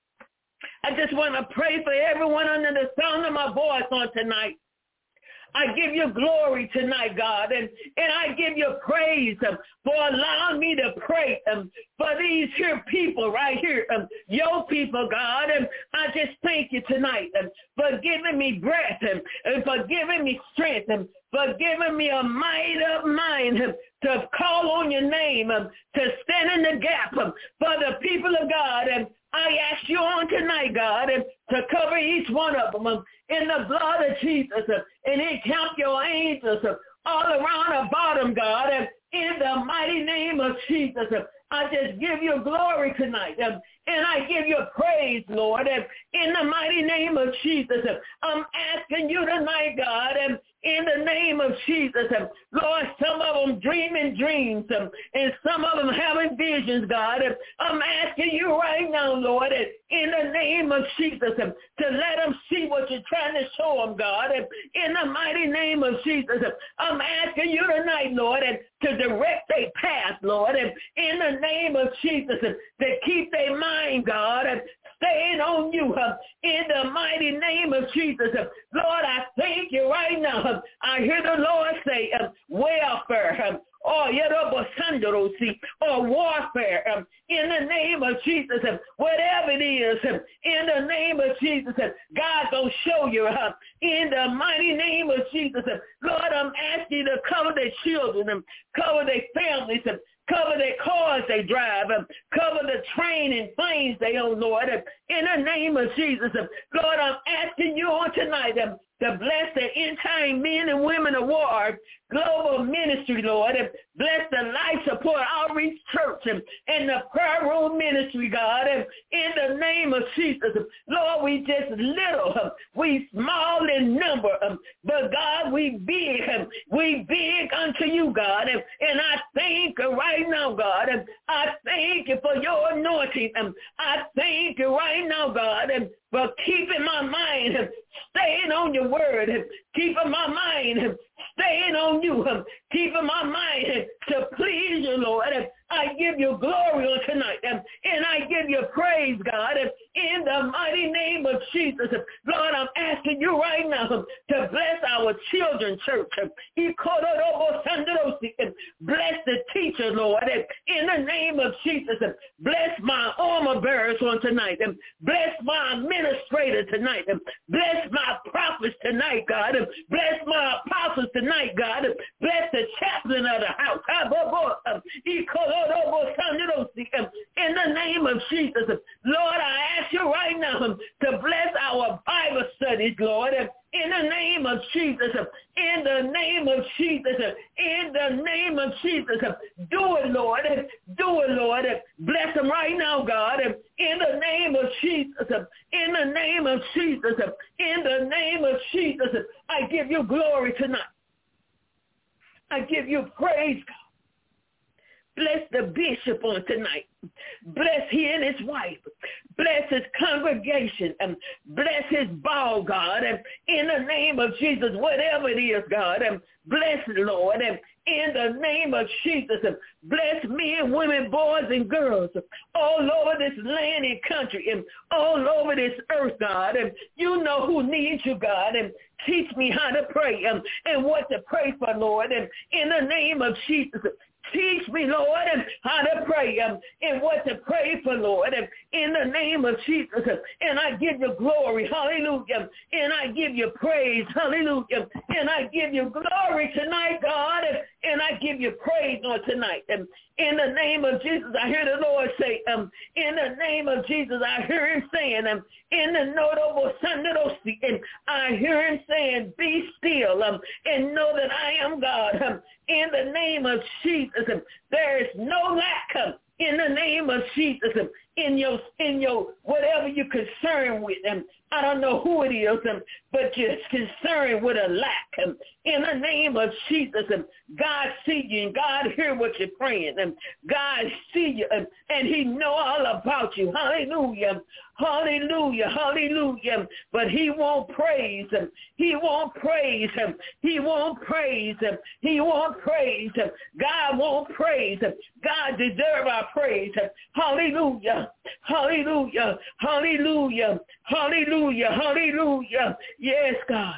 I just want to pray for everyone under the sound of my voice on tonight. I give you glory tonight, God, and, and I give you praise um, for allowing me to pray um, for these here people right here, um, your people, God, and I just thank you tonight um, for giving me breath um, and for giving me strength and for giving me a might of mind um, to call on your name, um, to stand in the gap um, for the people of God. And I ask you on tonight, God, and to cover each one of them um, in the blood of Jesus, uh, and encamp your angels uh, all around about them, God, and in the mighty name of Jesus. Uh, I just give you glory tonight, um, and I give you praise, Lord, and in the mighty name of Jesus. Uh, I'm asking you tonight, God, and in the name of Jesus. Um, Lord, some of them dreaming dreams, um, and some of them having visions, God. Um, I'm asking you right now, Lord, and in the name of Jesus, um, to let them see what you're trying to show them, God. And in the mighty name of Jesus, um, I'm asking you tonight, Lord, and to direct their path, Lord, and in the name of Jesus, um, to keep their mind, God, and stay staying on you uh, in the mighty name of Jesus. Uh, Lord, I thank you right now. Uh, I hear the Lord say uh, welfare. Uh, or or warfare um, in the name of Jesus, um, whatever it is, um, in the name of Jesus, um, God gonna show you uh, in the mighty name of Jesus. Um, Lord, I'm asking you to cover their children, um, cover their families, um, cover their cars they drive, um, cover the train and planes they own, Lord, um, in the name of Jesus. Um, Lord, I'm asking you on tonight um, to bless the end-time men and women of war, global ministry, Lord, and bless the Life Support Outreach Church and, and the prayer room ministry, God, and in the name of Jesus. Lord, we just little, we small in number, but God, we big, we big unto you, God, and, and I thank you right now, God, and I thank you for your anointing, and I thank you right now, God, and for keeping my mind staying on your word, keeping my mind staying on you, keeping my mind to please you, Lord. I give you glory on tonight, and I give you praise, God, in the mighty name of Jesus. Lord, I'm asking you right now to bless our children's church. Bless the teacher, Lord, in the name of Jesus. Bless my armor bearers on tonight. Bless my administrator tonight. Bless my prophets tonight, God. Bless my apostles tonight, God. Bless the chaplain of the house. In the name of Jesus, Lord, I ask you right now to bless our Bible studies, Lord, in the name of Jesus, in the name of Jesus, in the name of Jesus. Do it, Lord. Do it, Lord. Bless them right now, God, in the name of Jesus, in the name of Jesus, in the name of Jesus. I give you glory tonight. I give you praise, God. Bless the bishop on tonight. Bless he and his wife. Bless his congregation. And bless his ball, God. And in the name of Jesus, whatever it is, God. And bless, Lord. And in the name of Jesus, bless men, women, boys, and girls all over this land and country and all over this earth, God. And you know who needs you, God. And teach me how to pray and, and what to pray for, Lord. And in the name of Jesus, teach me, Lord, how to pray um, and what to pray for, Lord, in the name of Jesus. And I give you glory, hallelujah, and I give you praise, hallelujah, and I give you glory tonight, God, and I give you praise on tonight. And in the name of Jesus, I hear the Lord say, um, in the name of Jesus, I hear him saying, um, in the notable Sunday, and I hear him saying, be still um, and know that I am God. Um, in the name of Jesus, um, there is no lack um, in the name of Jesus um, in your in your whatever you're concerned with. Um, I don't know who it is, um, but you're concerned with a lack. Um, in the name of Jesus, um, God see you and God hear what you're praying. And um, God see you um, and he know all about you. Hallelujah. Hallelujah. Hallelujah. But he won't praise him. He won't praise him. He won't praise him. He won't praise him. God won't praise him. God deserves our praise. Hallelujah. Hallelujah. Hallelujah. Hallelujah. Hallelujah. Yes, God.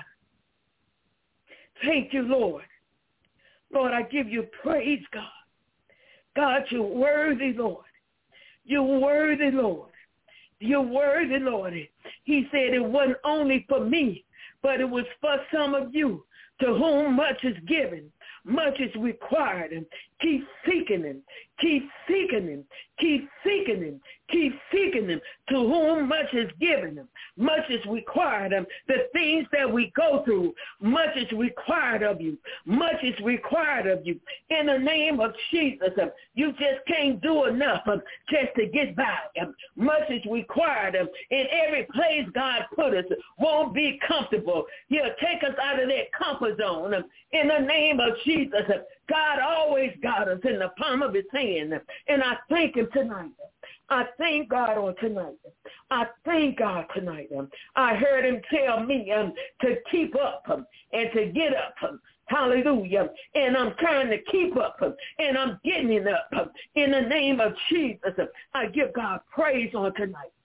Thank you, Lord. Lord, I give you praise, God. God, you're worthy, Lord. You're worthy, Lord. You're worthy, Lord. He said it wasn't only for me, but it was for some of you to whom much is given, much is required. And keep seeking him, keep seeking him, keep seeking him, keep seeking him. To whom much is given him, much is required. Um, the things that we go through, much is required of you. Much is required of you. In the name of Jesus, um, you just can't do enough um, just to get by. Um, much is required. Um, in every place God put us won't be comfortable. He'll take us out of that comfort zone. Um, in the name of Jesus, um, God always got us in the palm of his hand. And I thank him tonight. I thank God on tonight. I thank God tonight. Um, I heard him tell me um, to keep up um, and to get up. Um, hallelujah. And I'm trying to keep up um, and I'm getting up um, in the name of Jesus. Um, I give God praise on tonight.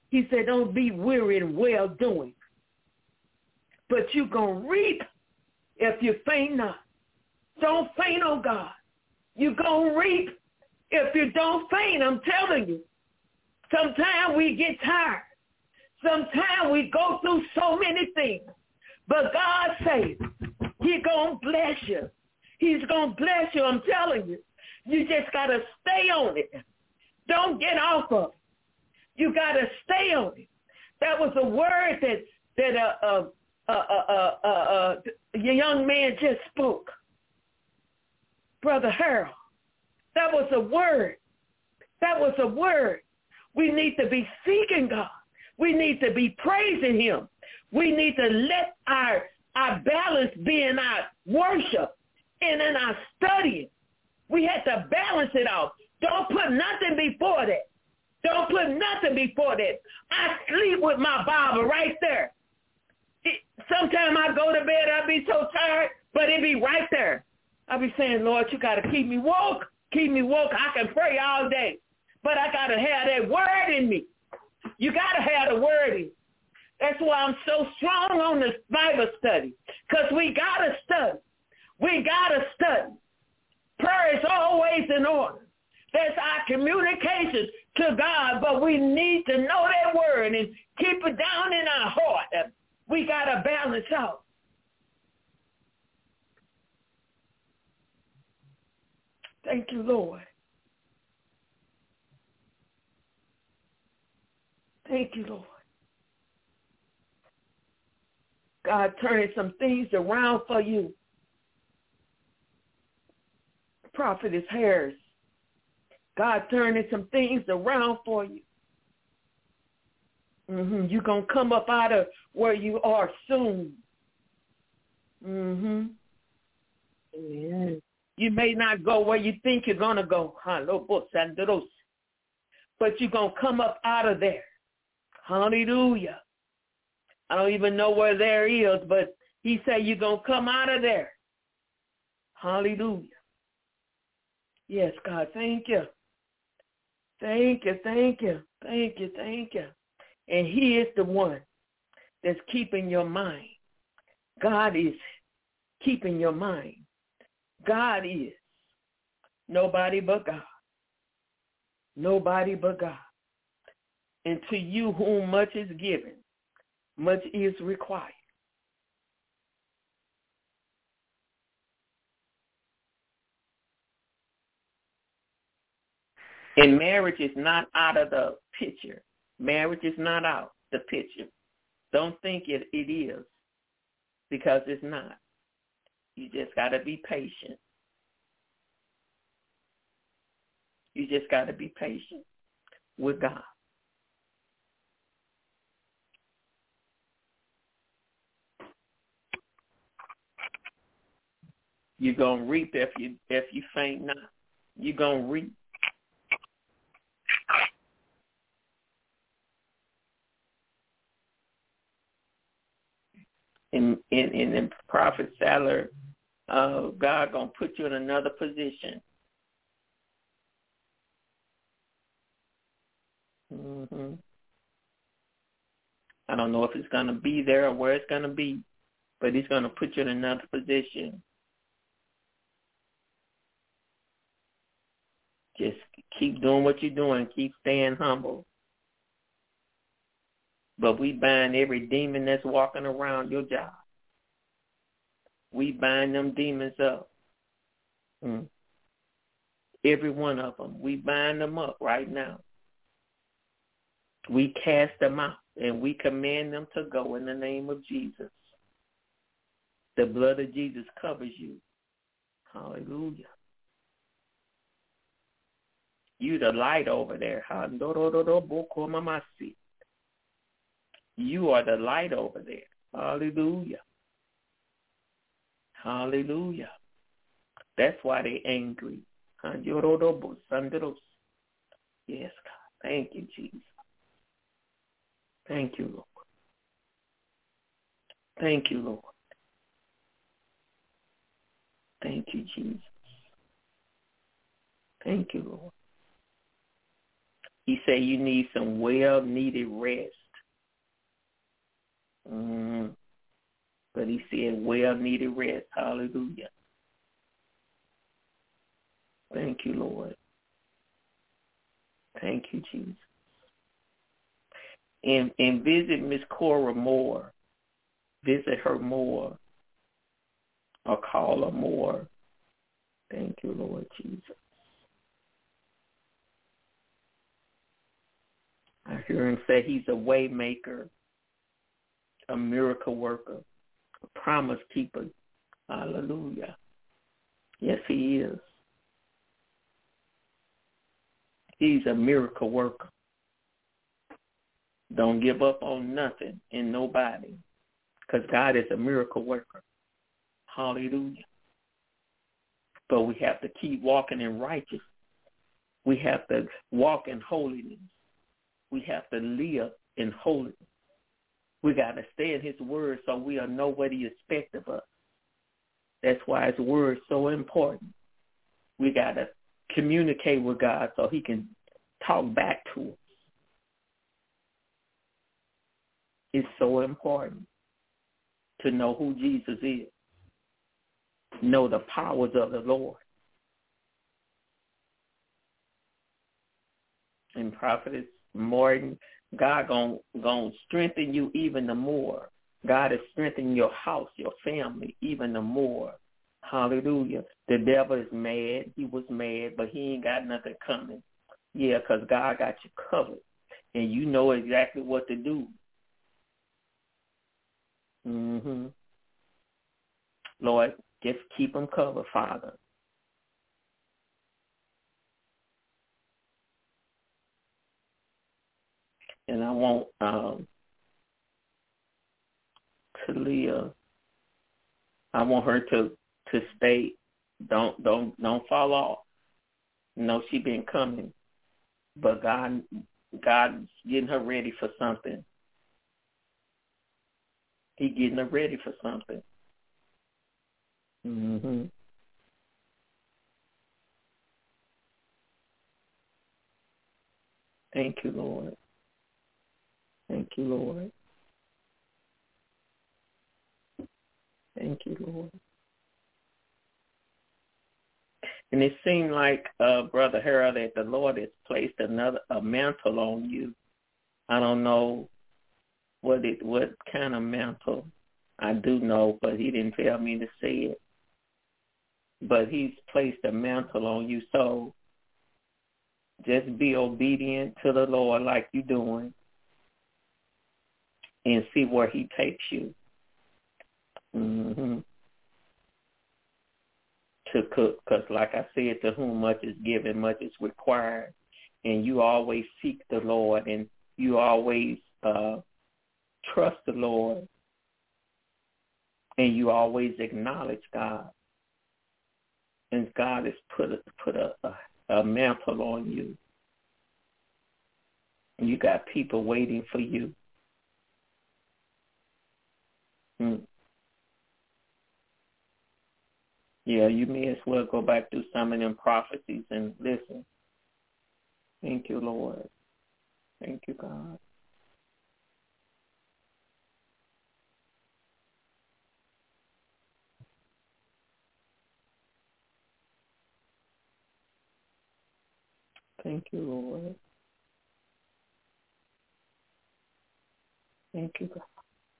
He said, don't be weary in well doing. But you're going to reap if you faint not. Don't faint on God. You're going to reap if you don't faint, I'm telling you. Sometimes we get tired. Sometimes we go through so many things. But God says He's going to bless you. He's going to bless you, I'm telling you. You just got to stay on it. Don't get off of it. You got to stay on it. That was a word that that uh, uh, uh, uh, uh, uh, the young man just spoke. Brother Harold, that was a word. That was a word. We need to be seeking God. We need to be praising Him. We need to let our, our balance be in our worship and in our studying. We have to balance it out. Don't put nothing before that. Don't put nothing before that. I sleep with my Bible right there. Sometimes I go to bed, I be so tired, but it be right there. I be saying, Lord, you got to keep me woke. Keep me woke. I can pray all day, but I got to have that word in me. You got to have the word in. That's why I'm so strong on this Bible study, because we got to study. We got to study. Prayer is always in order. That's our communication to God, but we need to know that word and keep it down in our heart. We got to balance out. Thank you, Lord. Thank you, Lord. God turning some things around for you. Prophetess Harris. God turning some things around for you. Mm-hmm. You're going to come up out of where you are soon. Mm-hmm. Amen. You may not go where you think you're going to go. But you're going to come up out of there. Hallelujah. I don't even know where there is, but He said you're going to come out of there. Hallelujah. Yes, God, thank you. Thank you, thank you, thank you, thank you. And He is the one that's keeping your mind. God is keeping your mind. God is. Nobody but God. Nobody but God. And to you whom much is given, much is required. And marriage is not out of the picture. Marriage is not out the picture. Don't think it, it is, because it's not. You just got to be patient. You just got to be patient with God. You're going to reap if you if you faint not. You're going to reap. In in in the prophet Salar, uh, God gonna put you in another position. Mm-hmm. I don't know if it's gonna be there or where it's gonna be, but He's gonna put you in another position. Just keep doing what you're doing. Keep staying humble. But we bind every demon that's walking around your job. We bind them demons up. Mm. Every one of them. We bind them up right now. We cast them out, and we command them to go in the name of Jesus. The blood of Jesus covers you. Hallelujah. You the light over there. You are the light over there. Hallelujah. Hallelujah. That's why they're angry. Yes, God. Thank you, Jesus. Thank you, Lord. Thank you, Lord. Thank you, Jesus. Thank you, Lord. He said you need some well-needed rest. Mm. But he said well-needed rest. Hallelujah. Thank you, Lord. Thank you, Jesus. And, and visit Miss Cora more. Visit her more. Or call her more. Thank you, Lord Jesus. I hear him say he's a way maker, a miracle worker, a promise keeper. Hallelujah. Yes, he is. He's a miracle worker. Don't give up on nothing and nobody, because God is a miracle worker. Hallelujah. But we have to keep walking in righteousness. We have to walk in holiness. We have to live in holiness. We got to stay in his word so we'll know what he expects of us. That's why his word is so important. We got to communicate with God so he can talk back to us. It's so important to know who Jesus is. Know the powers of the Lord. And Prophetess Morton, God gonna, gonna strengthen you even the more. God is strengthening your house, your family, even the more. Hallelujah. The devil is mad. He was mad, but he ain't got nothing coming. Yeah, because God got you covered. And you know exactly what to do. Mm-hmm. Lord, just keep them covered, Father. And I want um, Talia, I want her to, to stay, don't don't don't fall off. No, she been coming, but God God's getting her ready for something. He getting her ready for something. Mm-hmm. Thank you, Lord. Thank you, Lord. Thank you, Lord. And it seemed like, uh, Brother Harold, that the Lord has placed another a mantle on you. I don't know what it what kind of mantle. I do know, but he didn't tell me to say it. But he's placed a mantle on you, so just be obedient to the Lord like you're doing and see where he takes you. Mm-hmm. To cook, because like I said, to whom much is given, much is required. And you always seek the Lord, and you always uh, trust the Lord, and you always acknowledge God. And God has put a, put a, a, a mantle on you. And you got people waiting for you. Mm. Yeah, you may as well go back through some of them prophecies and listen. Thank you, Lord. Thank you, God. Thank you, Lord. Thank you, God.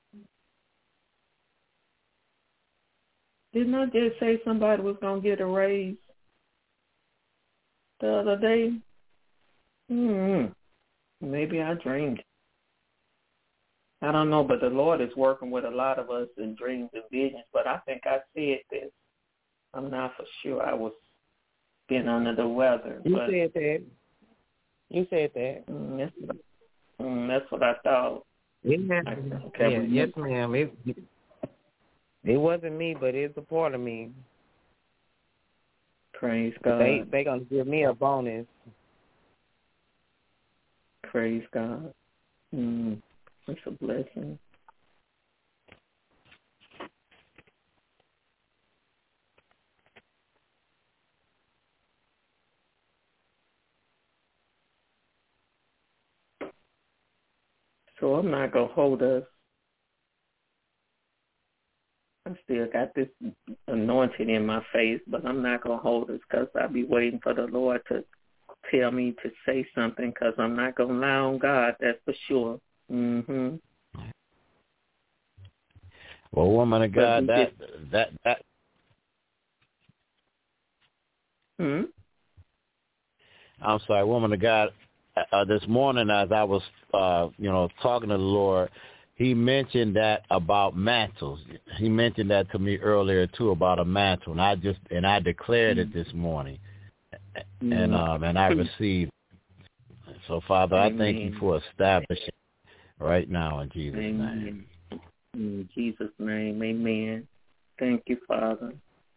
Didn't I just say somebody was going to get a raise the other day? Mm-hmm. Maybe I dreamed. I don't know, but the Lord is working with a lot of us in dreams and visions, but I think I said this. I'm not for sure. I was been under the weather. You but, said that. You said that. Mm, that's, what, mm, that's what I thought. Yeah, I, okay, yeah yes, ma'am. It, it wasn't me, but it's a part of me. Praise God. They they gonna give me a bonus. Praise God. Mm, it's a blessing. So I'm not going to hold us. I still got this anointing in my face, but I'm not going to hold us because I'll be waiting for the Lord to tell me to say something because I'm not going to lie on God, that's for sure. Mm-hmm. Well, woman of God, that, that, that. Hmm? I'm sorry, woman of God, uh, this morning as I was, uh, you know, talking to the Lord, he mentioned that about mantles. He mentioned that to me earlier too about a mantle, and I just and I declared it this morning, and um and I received. So, Father, Amen. I thank you for establishing right now in Jesus' Amen. name. In Jesus' name, Amen. Thank you, Father.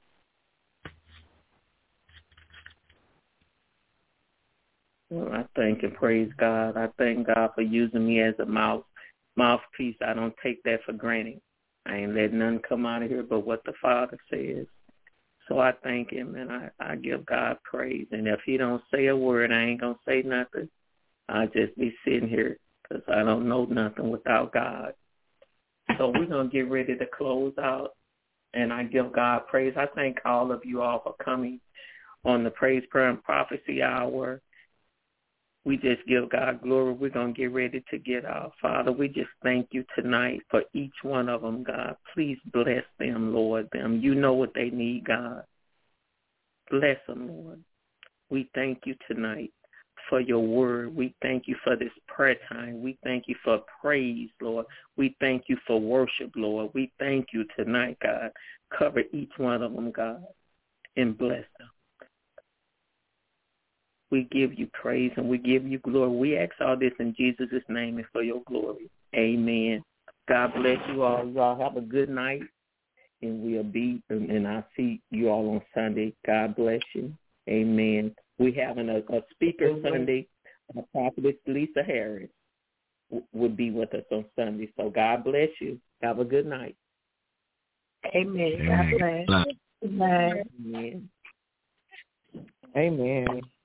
Well, I thank and praise God. I thank God for using me as a mouth mouthpiece. I don't take that for granted. I ain't letting nothing come out of here but what the Father says. So I thank him, and I, I give God praise. And if he don't say a word, I ain't going to say nothing. I'll just be sitting here because I don't know nothing without God. So we're going to get ready to close out, and I give God praise. I thank all of you all for coming on the Praise, Prayer, and Prophecy Hour. We just give God glory. We're going to get ready to get out. Father, we just thank you tonight for each one of them, God. Please bless them, Lord, them. You know what they need, God. Bless them, Lord. We thank you tonight for your word. We thank you for this prayer time. We thank you for praise, Lord. We thank you for worship, Lord. We thank you tonight, God. Cover each one of them, God, and bless them. We give you praise and we give you glory. We ask all this in Jesus' name and for your glory. Amen. God bless you all. You all have a good night, and we'll be, and I'll see you all on Sunday. God bless you. Amen. We having a, a speaker mm-hmm. Sunday. Our prophetess Lisa Harris w- would be with us on Sunday. So God bless you. Have a good night. Amen. God bless. Amen. Amen. Amen.